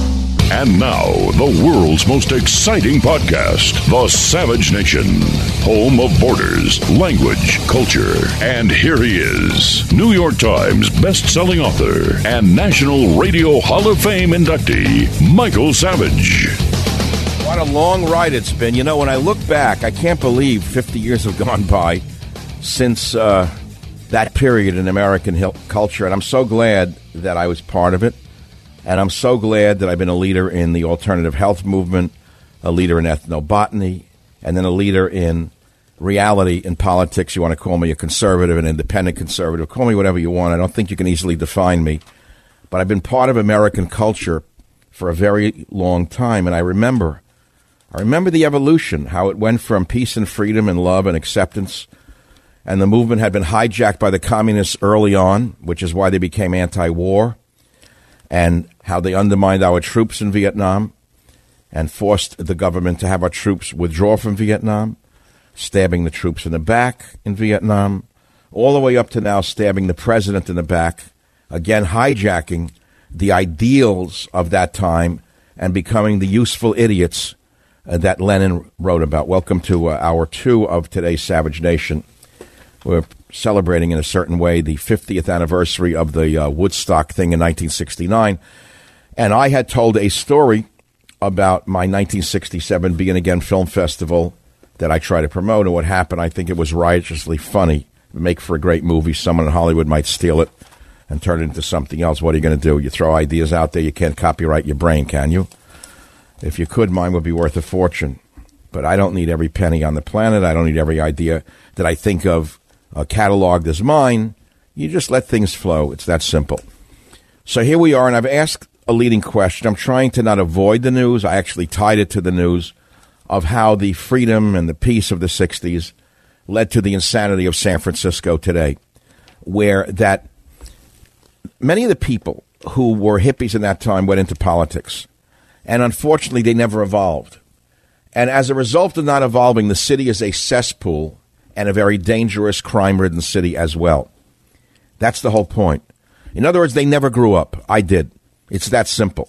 And now, the world's most exciting podcast, The Savage Nation, home of borders, language, culture. And here he is, New York Times best-selling author and National Radio Hall of Fame inductee, Michael Savage. What a long ride it's been. You know, when I look back, I can't believe 50 years have gone by since that period in American culture. And I'm so glad that I was part of it. And I'm so glad that I've been a leader in the alternative health movement, a leader in ethnobotany, and then a leader in reality in politics. You want to call me a conservative, an independent conservative. Call me whatever you want. I don't think you can easily define me. But I've been part of American culture for a very long time. And I remember the evolution, how it went from peace and freedom and love and acceptance. And the movement had been hijacked by the communists early on, which is why they became anti-war. And how they undermined our troops in Vietnam and forced the government to have our troops withdraw from Vietnam, stabbing the troops in the back in Vietnam, all the way up to now stabbing the president in the back, again hijacking the ideals of that time and becoming the useful idiots that Lenin wrote about. Welcome to hour 2 of today's Savage Nation. We're celebrating in a certain way the 50th anniversary of the Woodstock thing in 1969. And I had told a story about my 1967 Be In Again Film Festival that I try to promote. And what happened, I think it was righteously funny. It would make for a great movie. Someone in Hollywood might steal it and turn it into something else. What are you going to do? You throw ideas out there. You can't copyright your brain, can you? If you could, mine would be worth a fortune. But I don't need every penny on the planet. I don't need every idea that I think of cataloged as mine. You just let things flow. It's that simple. So here we are, and I've asked a leading question. I'm trying to not avoid the news. I actually tied it to the news of how the freedom and the peace of the 60s led to the insanity of San Francisco today, where that many of the people who were hippies in that time went into politics. And unfortunately, they never evolved. And as a result of not evolving, the city is a cesspool and a very dangerous, crime-ridden city as well. That's the whole point. In other words, they never grew up. I did. It's that simple.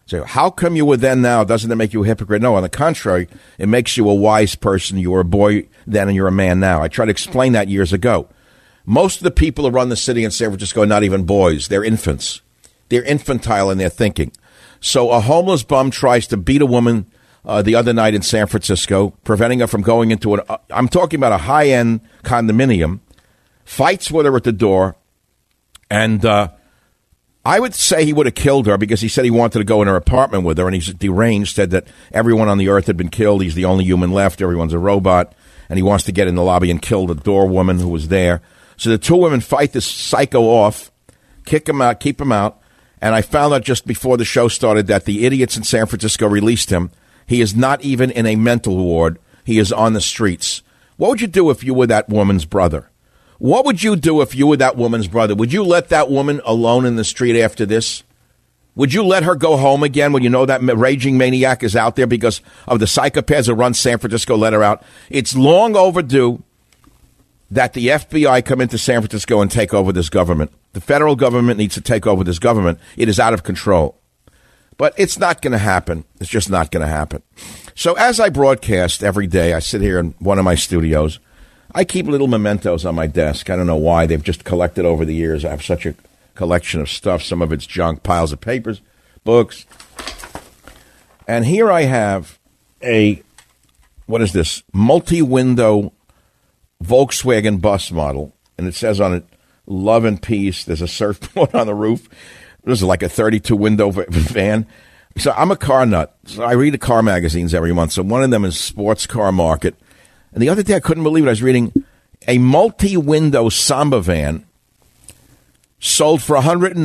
So how come you were then now? Doesn't it make you a hypocrite? No, on the contrary, it makes you a wise person. You were a boy then and you're a man now. I tried to explain that years ago. Most of the people who run the city in San Francisco are not even boys. They're infants. They're infantile in their thinking. So a homeless bum tries to beat a woman the other night in San Francisco, preventing her from going into I'm talking about a high-end condominium, fights with her at the door, and I would say he would have killed her because he said he wanted to go in her apartment with her, and he's deranged, said that everyone on the earth had been killed. He's the only human left. Everyone's a robot, and he wants to get in the lobby and kill the door woman who was there. So the two women fight this psycho off, kick him out, keep him out, and I found out just before the show started that the idiots in San Francisco released him. He is not even in a mental ward. He is on the streets. What would you do if you were that woman's brother? What would you do if you were that woman's brother? Would you let that woman alone in the street after this? Would you let her go home again when you know that raging maniac is out there because of the psychopaths who run San Francisco let her out? It's long overdue that the FBI come into San Francisco and take over this government. The federal government needs to take over this government. It is out of control. But it's not going to happen. It's just not going to happen. So as I broadcast every day, I sit here in one of my studios. I keep little mementos on my desk. I don't know why. They've just collected over the years. I have such a collection of stuff. Some of it's junk, piles of papers, books. And here I have what is this? Multi-window Volkswagen bus model. And it says on it, love and peace. There's a surfboard on the roof. This is like a 32-window van. So I'm a car nut. So I read the car magazines every month. So one of them is Sports Car Market. And the other day, I couldn't believe it. I was reading a multi-window Samba van sold for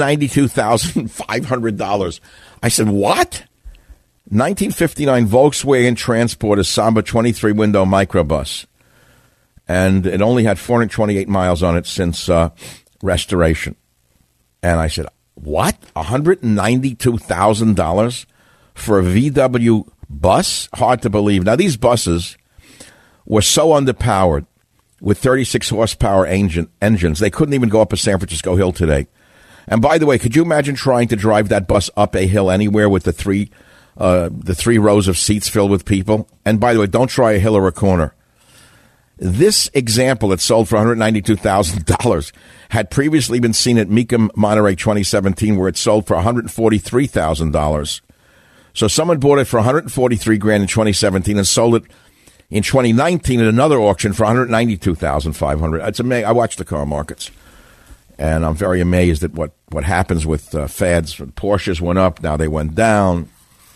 $192,500. I said, what? 1959 Volkswagen Transporter Samba 23-window microbus. And it only had 428 miles on it since restoration. And I said, what? $192,000 for a VW bus? Hard to believe. Now, these buses were so underpowered with 36 horsepower engines, they couldn't even go up a San Francisco hill today. And by the way, could you imagine trying to drive that bus up a hill anywhere with the three rows of seats filled with people? And by the way, don't try a hill or a corner. This example that sold for $192,000 had previously been seen at Mecum Monterey 2017, where it sold for $143,000. So someone bought it for $143,000 in 2017 and sold it in 2019 at another auction for $192,500. It's amazing. I watch the car markets, and I'm very amazed at what happens with fads. Porsches went up, now they went down.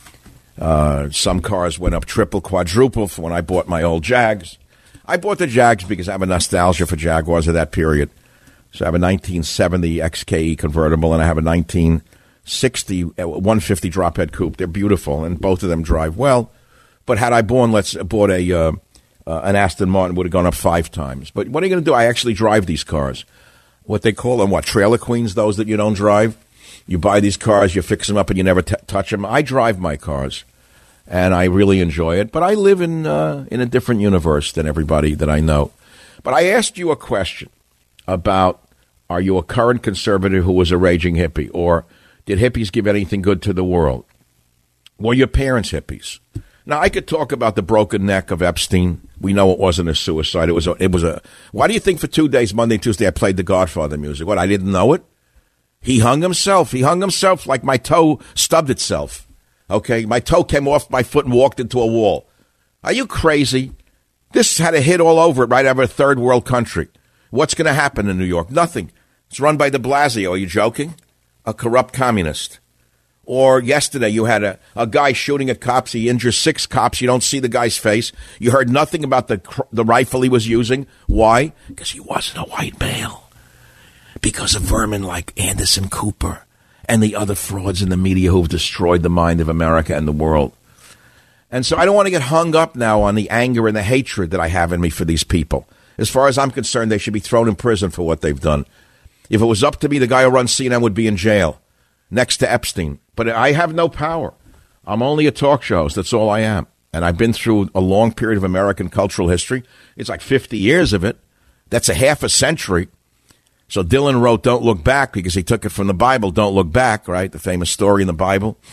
Some cars went up triple, quadruple from when I bought my old Jags. I bought the Jags because I have a nostalgia for Jaguars of that period. So I have a 1970 XKE convertible, and I have a 1960 150 drop-head coupe. They're beautiful, and both of them drive well. But had I bought an Aston Martin, it would have gone up 5 times. But what are you going to do? I actually drive these cars. What they call them, trailer queens, those that you don't drive? You buy these cars, you fix them up, and you never touch them. I drive my cars, and I really enjoy it. But I live in a different universe than everybody that I know. But I asked you a question about, are you a current conservative who was a raging hippie? Or did hippies give anything good to the world? Were your parents hippies? Now, I could talk about the broken neck of Epstein. We know it wasn't a suicide. It was a. Why do you think for 2 days, Monday and Tuesday, I played the Godfather music? What, I didn't know it? He hung himself. He hung himself like my toe stubbed itself. Okay? My toe came off my foot and walked into a wall. Are you crazy? This had a hit all over it right out of a third world country. What's going to happen in New York? Nothing. It's run by de Blasio. Are you joking? A corrupt communist. Or yesterday you had a guy shooting at cops. He injures 6 cops. You don't see the guy's face. You heard nothing about the rifle he was using. Why? Because he wasn't a white male. Because of vermin like Anderson Cooper and the other frauds in the media who've destroyed the mind of America and the world. And so I don't want to get hung up now on the anger and the hatred that I have in me for these people. As far as I'm concerned, they should be thrown in prison for what they've done. If it was up to me, the guy who runs CNN would be in jail next to Epstein. But I have no power. I'm only a talk show host. That's all I am. And I've been through a long period of American cultural history. It's like 50 years of it. That's a half a century. So Dylan wrote Don't Look Back because he took it from the Bible, Don't Look Back, right? The famous story in the Bible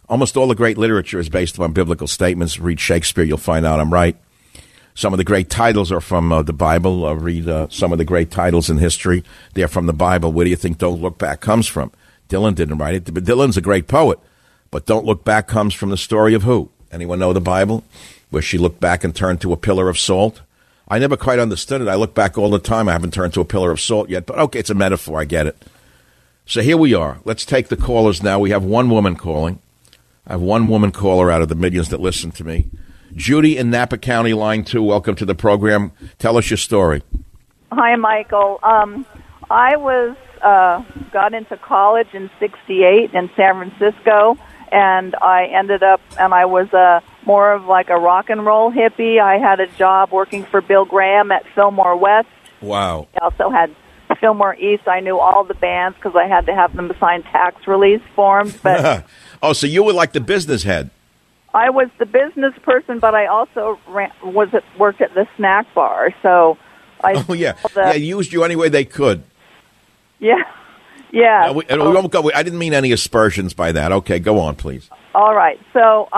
Almost all the great literature is based upon biblical statements. Read Shakespeare, you'll find out I'm right. Some of the great titles are from the Bible. Read some of the great titles in history. They're from the Bible. Where do you think Don't Look Back comes from? Dylan didn't write it, but Dylan's a great poet. But Don't Look Back comes from the story of who? Anyone know the Bible? Where she looked back and turned to a pillar of salt? I never quite understood it. I look back all the time. I haven't turned to a pillar of salt yet. But okay, it's a metaphor. I get it. So here we are. Let's take the callers now. We have one woman calling. I have one woman caller out of the millions that listen to me. Judy in Napa County, line 2. Welcome to the program. Tell us your story. Hi, Michael. I got into college in '68 in San Francisco, and I ended up, and I was more of like a rock and roll hippie. I had a job working for Bill Graham at Fillmore West. Wow. I also had Fillmore East. I knew all the bands because I had to have them sign tax release forms. But oh, so you were like the business head. I was the business person, but I also worked at the snack bar. So I used you any way they could. Yeah. We won't go. I didn't mean any aspersions by that. Okay, go on, please. All right. So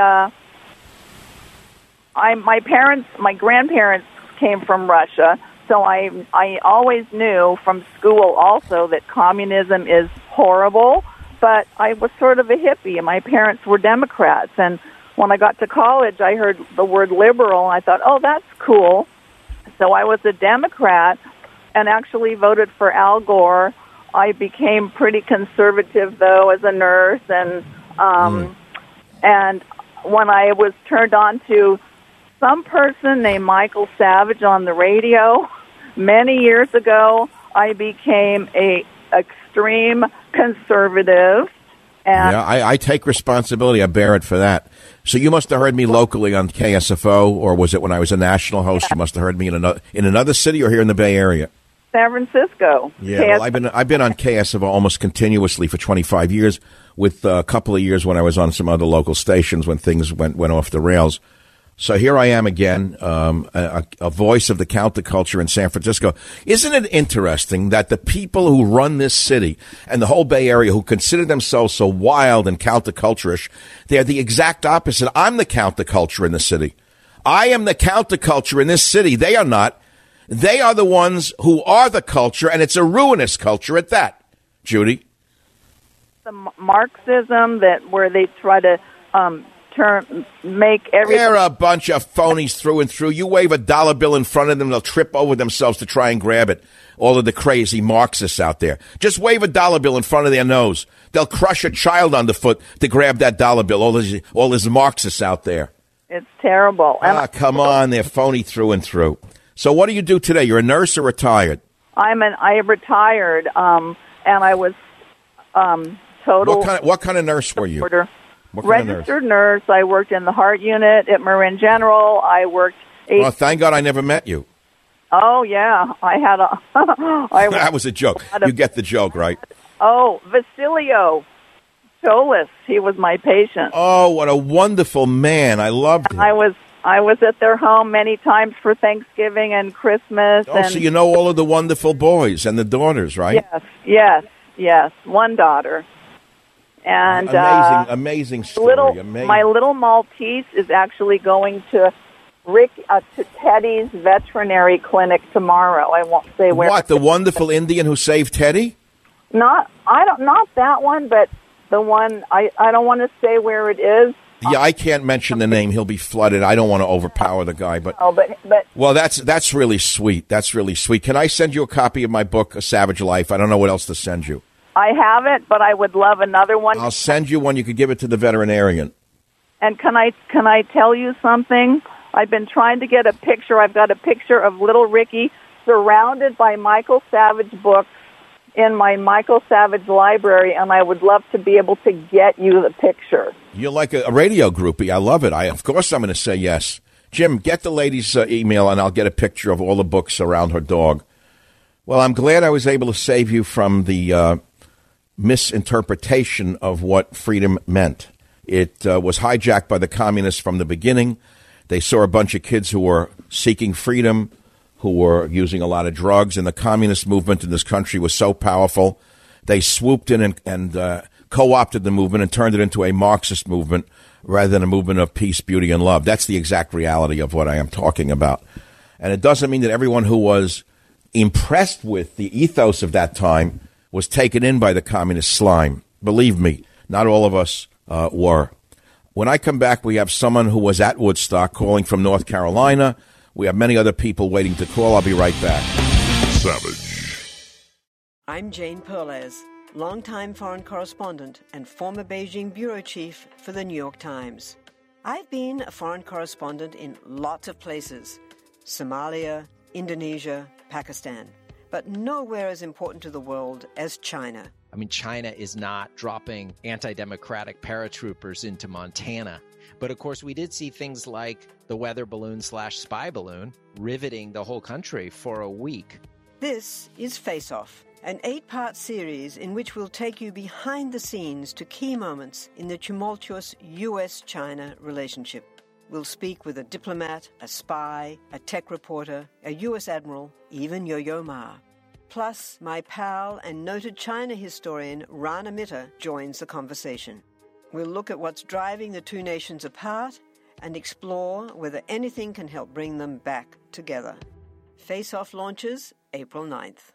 my grandparents came from Russia, so I always knew from school also that communism is horrible, but I was sort of a hippie, and my parents were Democrats. And when I got to college, I heard the word liberal, and I thought, oh, that's cool. So I was a Democrat and actually voted for Al Gore. I became pretty conservative, though, as a nurse, and when I was turned on to some person named Michael Savage on the radio many years ago, I became a extreme conservative. And I take responsibility. I bear it for that. So you must have heard me locally on KSFO, or was it when I was a national host? You must have heard me in another city or here in the Bay Area. San Francisco. Yeah, well, I've been on KSFO almost continuously for 25 years, with a couple of years when I was on some other local stations when things went off the rails. So here I am again, a voice of the counterculture in San Francisco. Isn't it interesting that the people who run this city and the whole Bay Area, who consider themselves so wild and counterculture-ish, they're the exact opposite. I'm the counterculture in the city. I am the counterculture in this city. They are not. They are the ones who are the culture, and it's a ruinous culture at that. Judy? The Marxism where they try to make everything. They're a bunch of phonies through and through. You wave a dollar bill in front of them, they'll trip over themselves to try and grab it. All of the crazy Marxists out there. Just wave a dollar bill in front of their nose. They'll crush a child underfoot to grab that dollar bill. All these Marxists out there. It's terrible. Come on, they're phony through and through. So what do you do today? You're a nurse or retired? I retired, and I was total. What kind of nurse were you? Registered nurse. I worked in the heart unit at Marin General. I worked. Well, thank God I never met you. Oh yeah, I had a. That was a joke. You get the joke, right? Oh, Vasilio Cholis. He was my patient. Oh, what a wonderful man! I loved him. I was at their home many times for Thanksgiving and Christmas. Oh, so you know all of the wonderful boys and the daughters, right? Yes. One daughter. And amazing story. My little Maltese is actually going to Teddy's veterinary clinic tomorrow. I won't say where. What, the wonderful Indian who saved Teddy? Not that one, but the one I don't want to say where it is. Yeah, I can't mention the name. He'll be flooded. I don't want to overpower the guy, but well, that's really sweet. That's really sweet. Can I send you a copy of my book, A Savage Life? I don't know what else to send you. I have it, but I would love another one. I'll send you one. You could give it to the veterinarian. And can I tell you something? I've been trying to get a picture. I've got a picture of little Ricky surrounded by Michael Savage books in my Michael Savage library, and I would love to be able to get you the picture. You're like a radio groupie. I love it. Of course I'm going to say yes. Jim, get the lady's email, and I'll get a picture of all the books around her dog. Well, I'm glad I was able to save you from the misinterpretation of what freedom meant. It was hijacked by the communists from the beginning. They saw a bunch of kids who were seeking freedom, who were using a lot of drugs, and the communist movement in this country was so powerful. They swooped in and co-opted the movement and turned it into a Marxist movement rather than a movement of peace, beauty, and love. That's the exact reality of what I am talking about. And it doesn't mean that everyone who was impressed with the ethos of that time was taken in by the communist slime. Believe me, not all of us were. When I come back, we have someone who was at Woodstock calling from North Carolina. We have many other people waiting to call. I'll be right back. Savage. I'm Jane Perlez, longtime foreign correspondent and former Beijing bureau chief for the New York Times. I've been a foreign correspondent in lots of places: Somalia, Indonesia, Pakistan, but nowhere as important to the world as China. I mean, China is not dropping anti-democratic paratroopers into Montana. But, of course, we did see things like the weather balloon/spy balloon riveting the whole country for a week. This is Face Off, an 8-part series in which we'll take you behind the scenes to key moments in the tumultuous U.S.-China relationship. We'll speak with a diplomat, a spy, a tech reporter, a U.S. admiral, even Yo-Yo Ma. Plus, my pal and noted China historian Rana Mitter joins the conversation. We'll look at what's driving the two nations apart and explore whether anything can help bring them back together. Face Off launches April 9th.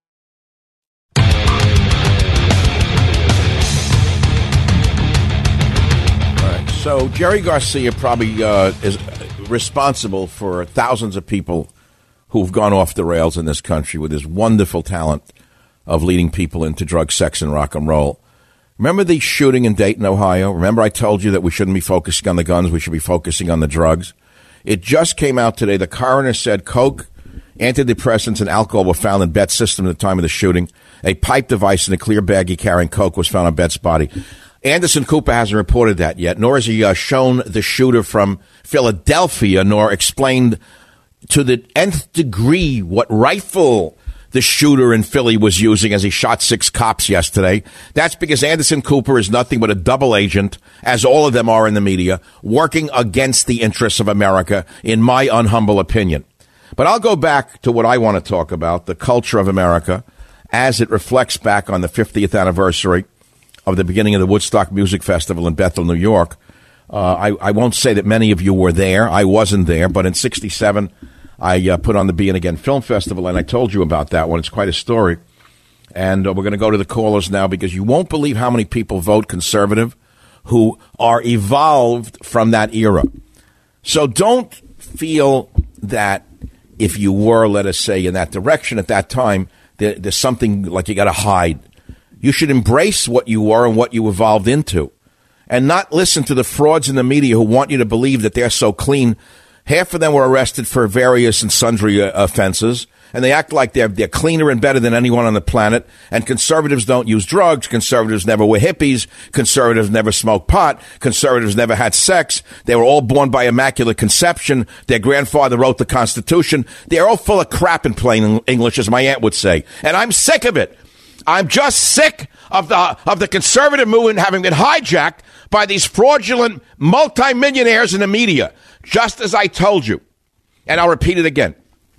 All right, so Jerry Garcia probably is responsible for thousands of people who've gone off the rails in this country with his wonderful talent of leading people into drugs, sex, and rock and roll. Remember the shooting in Dayton, Ohio? Remember I told you that we shouldn't be focusing on the guns, we should be focusing on the drugs? It just came out today. The coroner said coke, antidepressants, and alcohol were found in Bet's system at the time of the shooting. A pipe device and a clear baggie carrying coke was found on Bet's body. Anderson Cooper hasn't reported that yet, nor has he shown the shooter from Philadelphia, nor explained to the nth degree what rifle the shooter in Philly was using as he shot 6 cops yesterday. That's because Anderson Cooper is nothing but a double agent, as all of them are in the media, working against the interests of America, in my unhumble opinion. But I'll go back to what I want to talk about, the culture of America, as it reflects back on the 50th anniversary of the beginning of the Woodstock Music Festival in Bethel, New York. I won't say that many of you were there. I wasn't there, but in 1967, I put on the Be In Again Film Festival, and I told you about that one. It's quite a story. And we're going to go to the callers now, because you won't believe how many people vote conservative who are evolved from that era. So don't feel that if you were, let us say, in that direction at that time, there's something like you got to hide. You should embrace what you were and what you evolved into, and not listen to the frauds in the media who want you to believe that they're so clean. Half of them were arrested for various and sundry offenses, and they act like they're cleaner and better than anyone on the planet. And conservatives don't use drugs. Conservatives never were hippies. Conservatives never smoked pot. Conservatives never had sex. They were all born by immaculate conception. Their grandfather wrote the Constitution. They're all full of crap in plain English, as my aunt would say. And I'm sick of it. I'm just sick of the conservative movement having been hijacked by these fraudulent multimillionaires in the media. Just as I told you, and I'll repeat it again,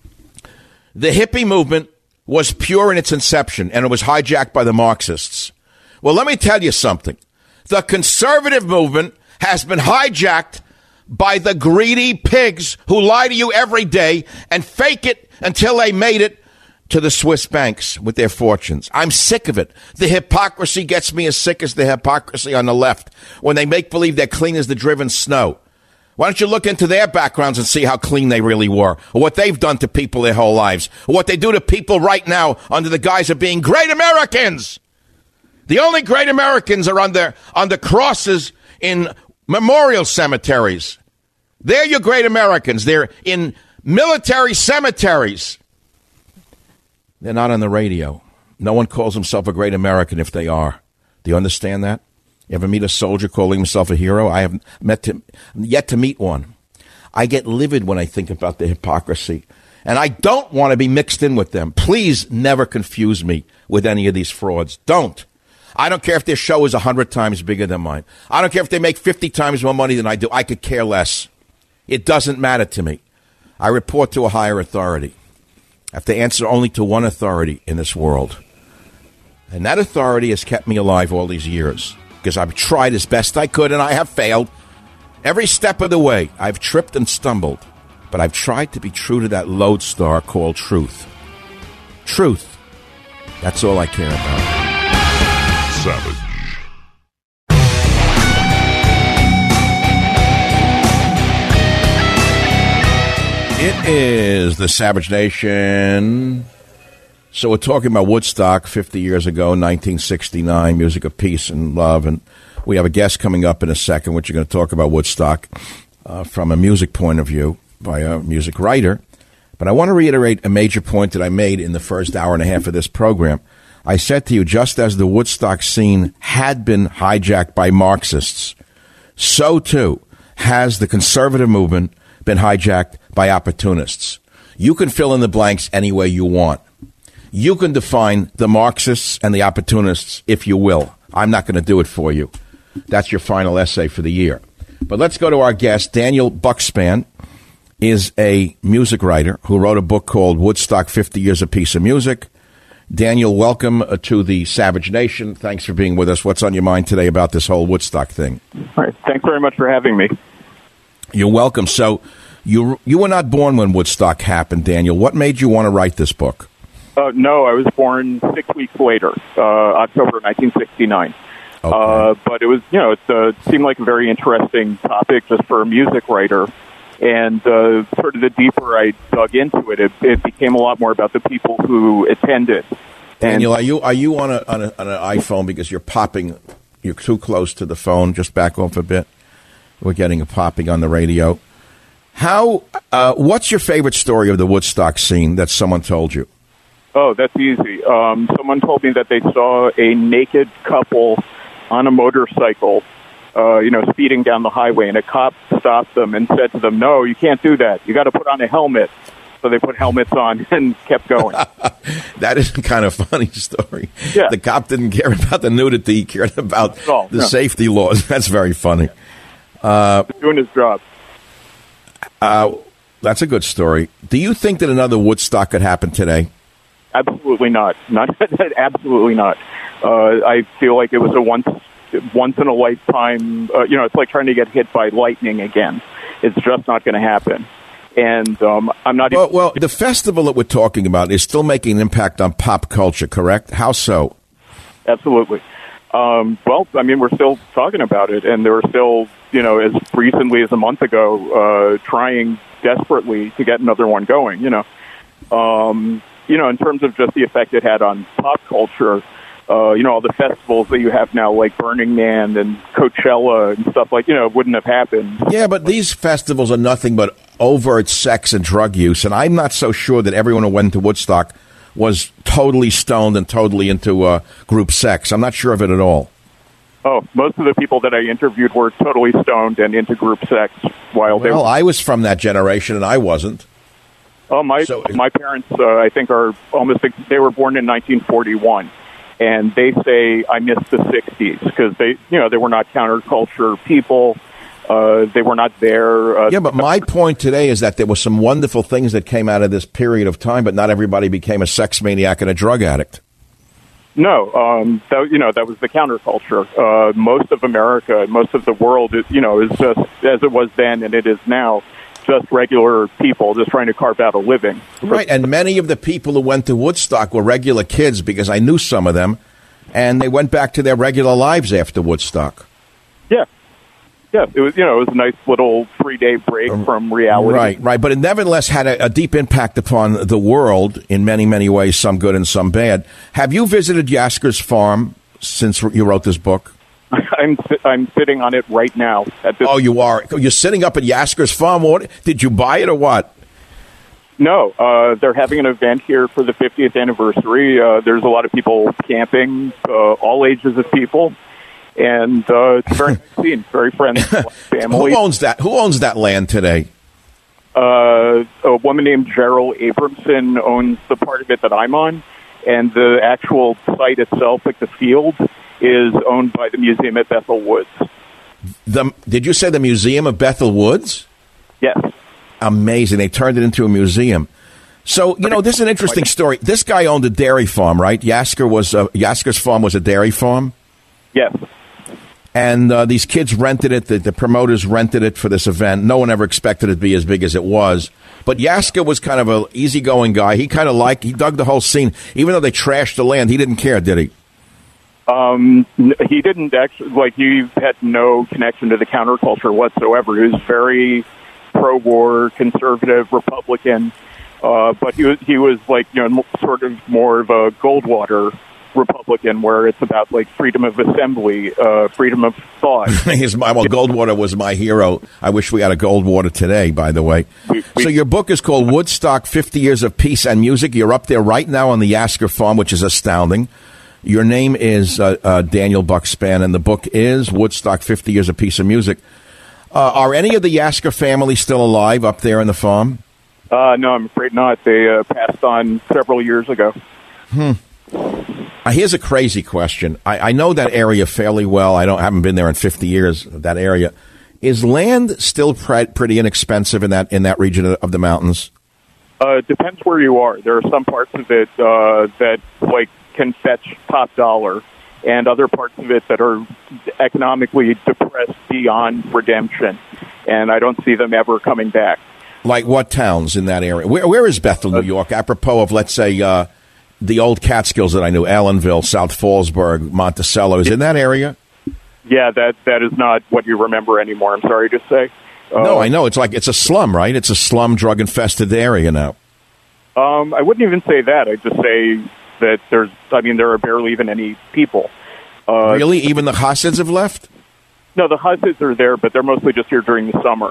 the hippie movement was pure in its inception, and it was hijacked by the Marxists. Well, let me tell you something. The conservative movement has been hijacked by the greedy pigs who lie to you every day and fake it until they made it to the Swiss banks with their fortunes. I'm sick of it. The hypocrisy gets me as sick as the hypocrisy on the left when they make believe they're clean as the driven snow. Why don't you look into their backgrounds and see how clean they really were, or what they've done to people their whole lives, or what they do to people right now under the guise of being great Americans. The only great Americans are on the crosses in memorial cemeteries. They're your great Americans. They're in military cemeteries. They're not on the radio. No one calls himself a great American if they are. Do you understand that? You ever meet a soldier calling himself a hero? I have yet to meet one. I get livid when I think about the hypocrisy, and I don't want to be mixed in with them. Please never confuse me with any of these frauds. Don't. I don't care if their show is 100 times bigger than mine. I don't care if they make 50 times more money than I do. I could care less. It doesn't matter to me. I report to a higher authority. I have to answer only to one authority in this world. And that authority has kept me alive all these years because I've tried as best I could and I have failed. Every step of the way, I've tripped and stumbled, but I've tried to be true to that lodestar called truth. Truth. That's all I care about. Savage. It is the Savage Nation. So we're talking about Woodstock 50 years ago, 1969, music of peace and love. And we have a guest coming up in a second, which are going to talk about Woodstock from a music point of view by a music writer. But I want to reiterate a major point that I made in the first hour and a half of this program. I said to you, just as the Woodstock scene had been hijacked by Marxists, so too has the conservative movement been hijacked by opportunists. You can fill in the blanks any way you want. You can define the Marxists and the opportunists if you will. I'm not going to do it for you. That's your final essay for the year. But let's go to our guest. Daniel Buckspan is a music writer who wrote a book called Woodstock 50 Years of Piece of Music. Daniel, welcome to the Savage Nation. Thanks for being with us. What's on your mind today about this whole Woodstock thing? All right. Thanks very much for having me. You're welcome. So you were not born when Woodstock happened, Daniel. What made you want to write this book? No, I was born 6 weeks later, October 1969. Okay. But it was, it seemed like a very interesting topic just for a music writer. And sort of the deeper I dug into it, it became a lot more about the people who attended. Daniel, are you on an iPhone because you're popping? You're too close to the phone. Just back off a bit. We're getting a popping on the radio. What's your favorite story of the Woodstock scene that someone told you? Oh, that's easy. Someone told me that they saw a naked couple on a motorcycle, speeding down the highway, and a cop stopped them and said to them, "No, you can't do that. You got to put on a helmet." So they put helmets on and kept going. That is a kind of funny story. Yeah. The cop didn't care about the nudity; he cared about the safety laws. That's very funny. Doing his job. That's a good story. Do you think that another Woodstock could happen today? Absolutely not. Absolutely not. I feel like it was a once in a lifetime. It's like trying to get hit by lightning again. It's just not going to happen. And I'm not. Well, the festival that we're talking about is still making an impact on pop culture, correct? How so? Absolutely. We're still talking about it, and there are still, as recently as a month ago, trying desperately to get another one going. In terms of just the effect it had on pop culture, all the festivals that you have now, like Burning Man and Coachella and stuff wouldn't have happened. Yeah, but these festivals are nothing but overt sex and drug use, and I'm not so sure that everyone who went to Woodstock was totally stoned and totally into group sex. I'm not sure of it at all. Oh, most of the people that I interviewed were totally stoned and into group sex while they were... I was from that generation, and I wasn't. Oh, my parents, I think, are almost... They were born in 1941, and they say I missed the 60s because they were not counterculture people. They were not there. Yeah, but my point today is that there were some wonderful things that came out of this period of time, but not everybody became a sex maniac and a drug addict. No, that was the counterculture. Most of America, most of the world, is just as it was then and it is now, just regular people just trying to carve out a living. Right, and many of the people who went to Woodstock were regular kids because I knew some of them, and they went back to their regular lives after Woodstock. Yeah. Yeah, it was a nice little 3-day break from reality. Right. But it nevertheless had a deep impact upon the world in many, many ways, some good and some bad. Have you visited Yasgur's farm since you wrote this book? I'm sitting on it right now. Oh, you are? You're sitting up at Yasgur's farm? What, did you buy it or what? No, they're having an event here for the 50th anniversary. There's a lot of people camping, all ages of people. And it's a very nice scene, very friendly family. Who owns that? Who owns that land today? A woman named Gerald Abramson owns the part of it that I'm on, and the actual site itself, like the field, is owned by the museum at Bethel Woods. Did you say the Museum of Bethel Woods? Yes. Amazing. They turned it into a museum. So, this is an interesting story. This guy owned a dairy farm, right? Yasker's farm was a dairy farm? Yes. And these kids rented it. The promoters rented it for this event. No one ever expected it to be as big as it was. But Yasker was kind of an easygoing guy. He dug the whole scene. Even though they trashed the land, he didn't care, did he? He didn't actually, he had no connection to the counterculture whatsoever. He was very pro-war, conservative, Republican. But he was sort of more of a Goldwater Republican, where it's about freedom of assembly, freedom of thought. Goldwater was my hero. I wish we had a Goldwater today, by the way. So your book is called Woodstock, 50 Years of Peace and Music. You're up there right now on the Yasker farm, which is astounding. Your name is Daniel Buckspan, and the book is Woodstock, 50 Years of Peace and Music. Are any of the Yasker family still alive up there in the farm? No, I'm afraid not. They passed on several years ago. Here's a crazy question. I know that area fairly well. I haven't been there in 50 years, that area. Is land still pretty inexpensive in that region of the mountains? Depends where you are. There are some parts of it that can fetch top dollar, and other parts of it that are economically depressed beyond redemption. And I don't see them ever coming back. Like what towns in that area? Where is Bethel, New York? Apropos of, let's say, the old Catskills that I knew, Allenville, South Fallsburg, Monticello. Is in that area? Yeah, that is not what you remember anymore, I'm sorry to say. No, I know. It's a slum, right? It's a slum, drug-infested area now. I wouldn't even say that. I'd just say that there are barely even any people. Really? Even the Hasids have left? No, the Hasids are there, but they're mostly just here during the summer.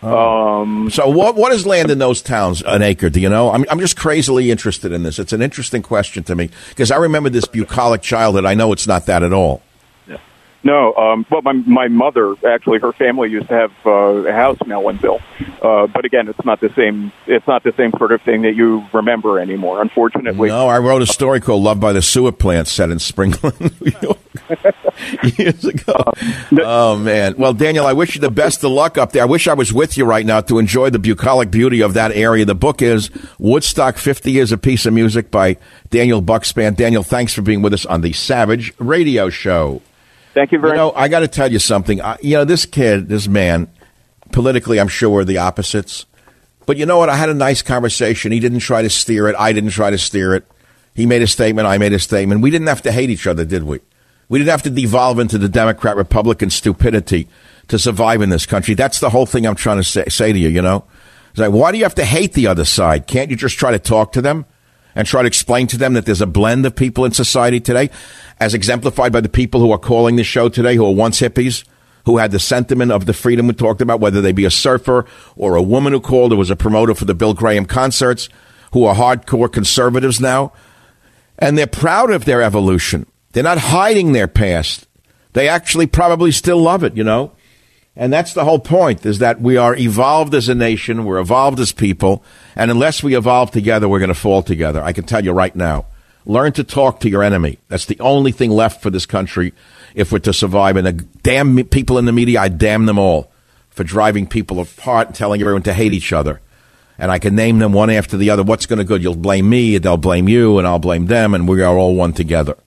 So what is land in those towns, an acre? Do you know? I'm just crazily interested in this. It's an interesting question to me because I remember this bucolic childhood. I know it's not that at all. Yeah. No, well, my mother, actually, her family used to have a house in Ellenville. But again, it's not the same. It's not the same sort of thing that you remember anymore, unfortunately. No, I wrote a story called "Loved by the Sewer Plant" set in Springland, New York, years ago. Oh man! Well, Daniel, I wish you the best of luck up there. I wish I was with you right now to enjoy the bucolic beauty of that area. The book is Woodstock: 50 Years of Peace and Music by Daniel Buckspan. Daniel, thanks for being with us on the Savage Radio Show. Thank you very much. I got to tell you something. This man, politically, I'm sure we're the opposites. But you know what? I had a nice conversation. He didn't try to steer it. I didn't try to steer it. He made a statement. I made a statement. We didn't have to hate each other, did we? We didn't have to devolve into the Democrat-Republican stupidity to survive in this country. That's the whole thing I'm trying to say to you, It's like, why do you have to hate the other side? Can't you just try to talk to them and try to explain to them that there's a blend of people in society today, as exemplified by the people who are calling this show today, who are once hippies, who had the sentiment of the freedom we talked about, whether they be a surfer or a woman who called who was a promoter for the Bill Graham concerts, who are hardcore conservatives now. And they're proud of their evolution. They're not hiding their past. They actually probably still love it, And that's the whole point, is that we are evolved as a nation, we're evolved as people, and unless we evolve together, we're going to fall together. I can tell you right now. Learn to talk to your enemy. That's the only thing left for this country if we're to survive. And the damn people in the media, I damn them all for driving people apart and telling everyone to hate each other. And I can name them one after the other. What's going to good? You'll blame me, they'll blame you, and I'll blame them, and we are all one together.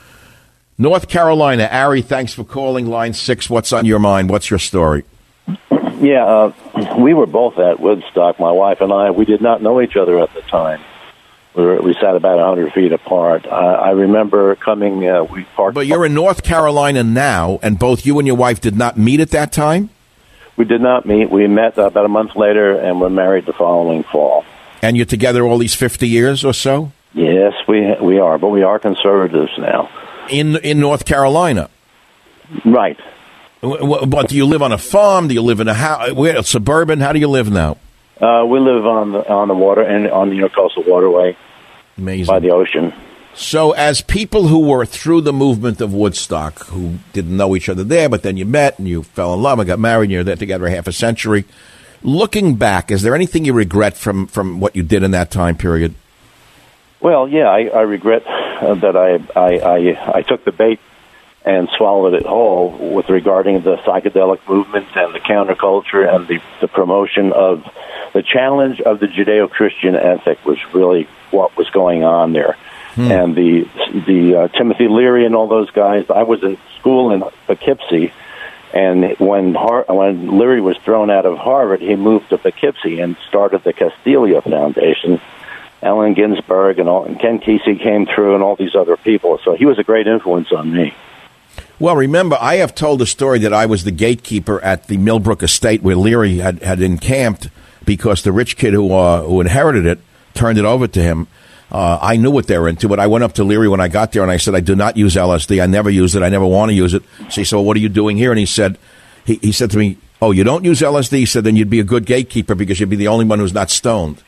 North Carolina, Ari, thanks for calling. Line 6, what's on your mind? What's your story? Yeah, we were both at Woodstock, my wife and I. We did not know each other at the time. We sat about 100 feet apart. I remember coming, we parked... But you're in North Carolina now, and both you and your wife did not meet at that time? We did not meet. We met about a month later, and were married the following fall. And you're together all these 50 years or so? Yes, we are, but we are conservatives now. In North Carolina? Right. But do you live on a farm? Do you live in a house? Suburban? How do you live now? We live on the water and on the Intercoastal Waterway. Amazing. By the ocean. So as people who were through the movement of Woodstock, who didn't know each other there, but then you met and you fell in love and got married and you're there together half a century, looking back, is there anything you regret from what you did in that time period? Well, yeah, I regret that I took the bait and swallowed it whole with regarding the psychedelic movement and the counterculture and the promotion of the challenge of the Judeo-Christian ethic was really what was going on there. And the Timothy Leary and all those guys, I was in school in Poughkeepsie, and when Leary was thrown out of Harvard, he moved to Poughkeepsie and started the Castilia Foundation. Allen Ginsberg and Ken Kesey came through, and all these other people. So he was a great influence on me. Well, remember, I have told the story that I was the gatekeeper at the Millbrook estate where Leary had encamped because the rich kid who inherited it turned it over to him. I knew what they were into, but I went up to Leary when I got there and I said, I do not use LSD. I never use it. I never want to use it. So he said, well, what are you doing here? And he said to me, oh, you don't use LSD? He said, then you'd be a good gatekeeper because you'd be the only one who's not stoned.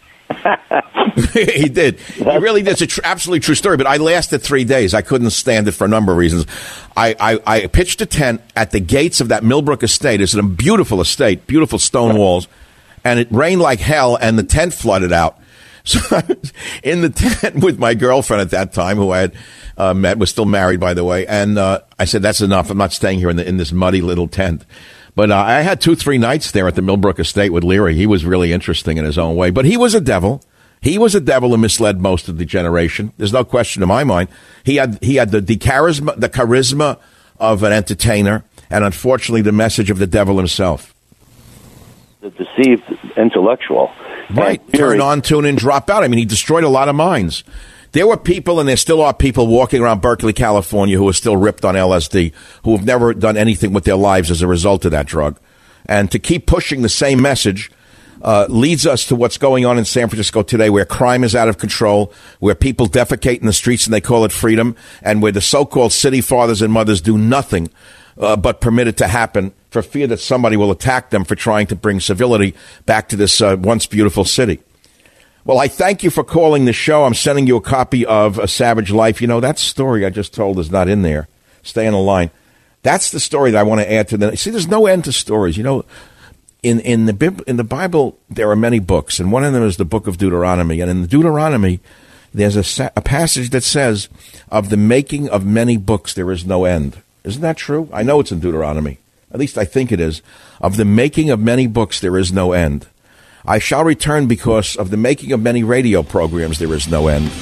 He did. He really did. It's an absolutely true story, but I lasted 3 days. I couldn't stand it for a number of reasons. I pitched a tent at the gates of that Millbrook estate. It's a beautiful estate, beautiful stone walls, and it rained like hell, and the tent flooded out. So I was in the tent with my girlfriend at that time, who I had met, was still married, by the way, and I said, that's enough. I'm not staying here in this muddy little tent. But I had 2-3 nights there at the Millbrook estate with Leary. He was really interesting in his own way. But he was a devil. He was a devil and misled most of the generation. There's no question in my mind. He had the charisma of an entertainer, and unfortunately the message of the devil himself. The deceived intellectual. Right. Turn on, tune in, drop out. I mean, he destroyed a lot of minds. There were people, and there still are people walking around Berkeley, California, who are still ripped on LSD, who have never done anything with their lives as a result of that drug. And to keep pushing the same message leads us to what's going on in San Francisco today, where crime is out of control, where people defecate in the streets and they call it freedom, and where the so-called city fathers and mothers do nothing but permit it to happen for fear that somebody will attack them for trying to bring civility back to this once beautiful city. Well, I thank you for calling the show. I'm sending you a copy of A Savage Life. You know, that story I just told is not in there. Stay on the line. That's the story that I want to add to the... See, there's no end to stories. You know, in the Bible, there are many books, and one of them is the book of Deuteronomy. And in Deuteronomy, there's a passage that says, of the making of many books, there is no end. Isn't that true? I know it's in Deuteronomy. At least I think it is. Of the making of many books, there is no end. I shall return because of the making of many radio programs, there is no end.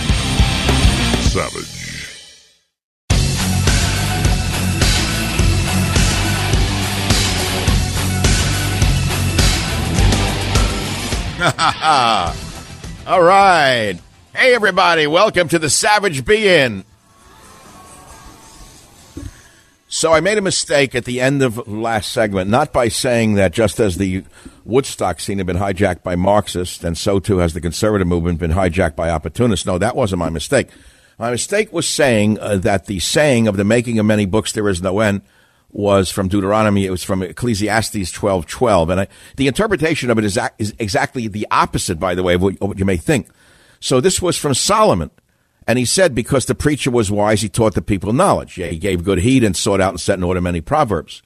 Savage. All right. Hey, everybody. Welcome to the Savage Be-In. So I made a mistake at the end of last segment, not by saying that just as the Woodstock scene had been hijacked by Marxists, and so too has the conservative movement been hijacked by opportunists. No, that wasn't my mistake. My mistake was saying that the saying of the making of many books there is no end was from Deuteronomy. It was from Ecclesiastes 12:12. And the interpretation of it is exactly the opposite, by the way, of what you may think. So this was from Solomon. And he said, because the preacher was wise, he taught the people knowledge. Yeah, he gave good heed and sought out and set in order many proverbs.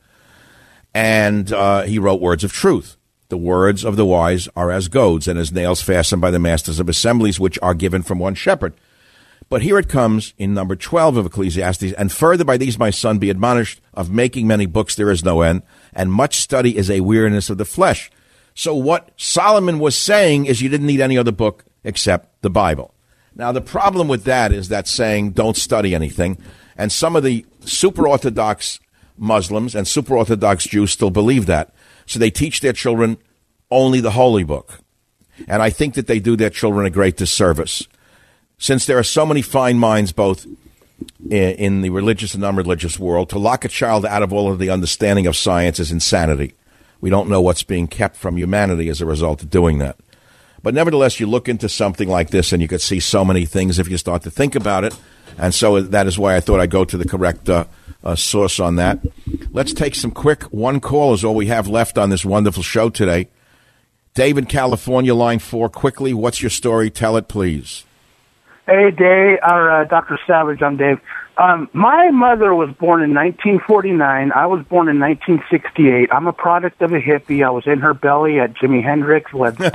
And he wrote words of truth. The words of the wise are as goads and as nails fastened by the masters of assemblies, which are given from one shepherd. But here it comes in number 12 of Ecclesiastes. And further by these, my son, be admonished, of making many books there is no end, and much study is a weariness of the flesh. So what Solomon was saying is you didn't need any other book except the Bible. Now, the problem with that is that saying don't study anything. And some of the super Orthodox Muslims and super Orthodox Jews still believe that. So they teach their children only the Holy Book. And I think that they do their children a great disservice. Since there are so many fine minds both in the religious and non-religious world, to lock a child out of all of the understanding of science is insanity. We don't know what's being kept from humanity as a result of doing that. But nevertheless, you look into something like this and you could see so many things if you start to think about it. And so that is why I thought I'd go to the correct source on that. Let's take some quick one call is all we have left on this wonderful show today. Dave in California, line 4. Quickly, what's your story? Tell it, please. Hey, Dave, or Dr. Savage, I'm Dave. My mother was born in 1949. I was born in 1968. I'm a product of a hippie. I was in her belly at Jimi Hendrix.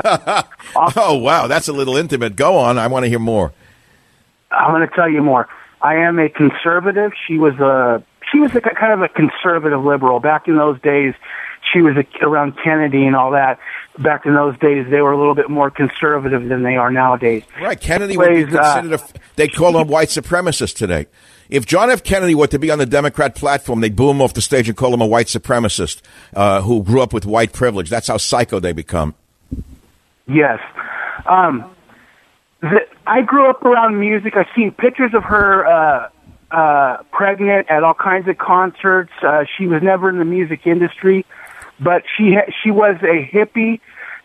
Oh, wow. That's a little intimate. Go on. I want to hear more. I'm going to tell you more. I am a conservative. She was a kind of a conservative liberal. Back in those days, she was around Kennedy and all that. Back in those days, they were a little bit more conservative than they are nowadays. Right, Kennedy would be considered they call him white supremacist today. If John F. Kennedy were to be on the Democrat platform, they'd boo him off the stage and call him a white supremacist who grew up with white privilege. That's how psycho they become. Yes. I grew up around music. I've seen pictures of her pregnant at all kinds of concerts. She was never in the music industry, but she was a hippie.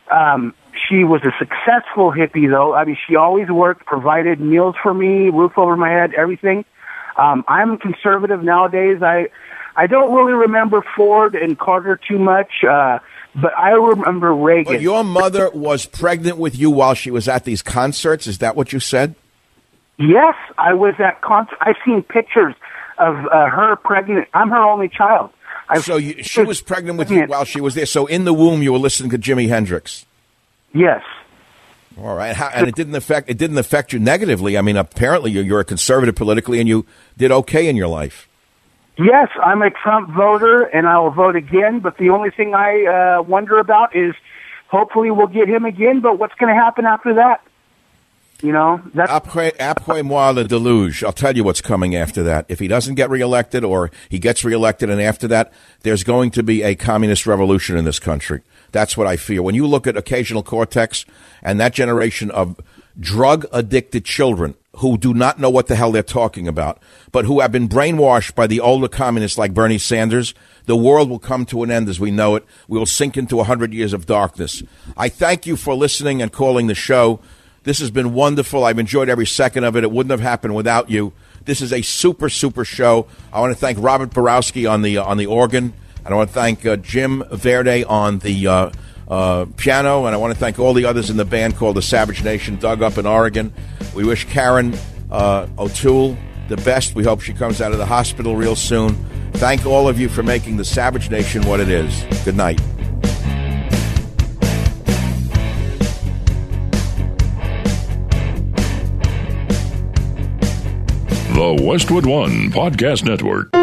She was a successful hippie, though. I mean, she always worked, provided meals for me, roof over my head, everything. I'm conservative nowadays. I don't really remember Ford and Carter too much, but I remember Reagan. But your mother was pregnant with you while she was at these concerts? Is that what you said? Yes, I was at concert. I've seen pictures of her pregnant. I'm her only child. She was pregnant with you while she was there. So in the womb, you were listening to Jimi Hendrix. Yes. All right, and it didn't affect you negatively. I mean, apparently you're a conservative politically, and you did okay in your life. Yes, I'm a Trump voter, and I will vote again. But the only thing I wonder about is, hopefully, we'll get him again. But what's going to happen after that? You know, that's après moi le deluge. I'll tell you what's coming after that. If he doesn't get reelected, or he gets reelected, and after that, there's going to be a communist revolution in this country. That's what I fear. When you look at Occasional Cortex and that generation of drug-addicted children who do not know what the hell they're talking about, but who have been brainwashed by the older communists like Bernie Sanders, the world will come to an end as we know it. We will sink into 100 years of darkness. I thank you for listening and calling the show. This has been wonderful. I've enjoyed every second of it. It wouldn't have happened without you. This is a super, super show. I want to thank Robert Borowski on the organ. And I want to thank Jim Verde on the piano. And I want to thank all the others in the band called the Savage Nation, Doug up in Oregon. We wish Karen O'Toole the best. We hope she comes out of the hospital real soon. Thank all of you for making the Savage Nation what it is. Good night. The Westwood One Podcast Network.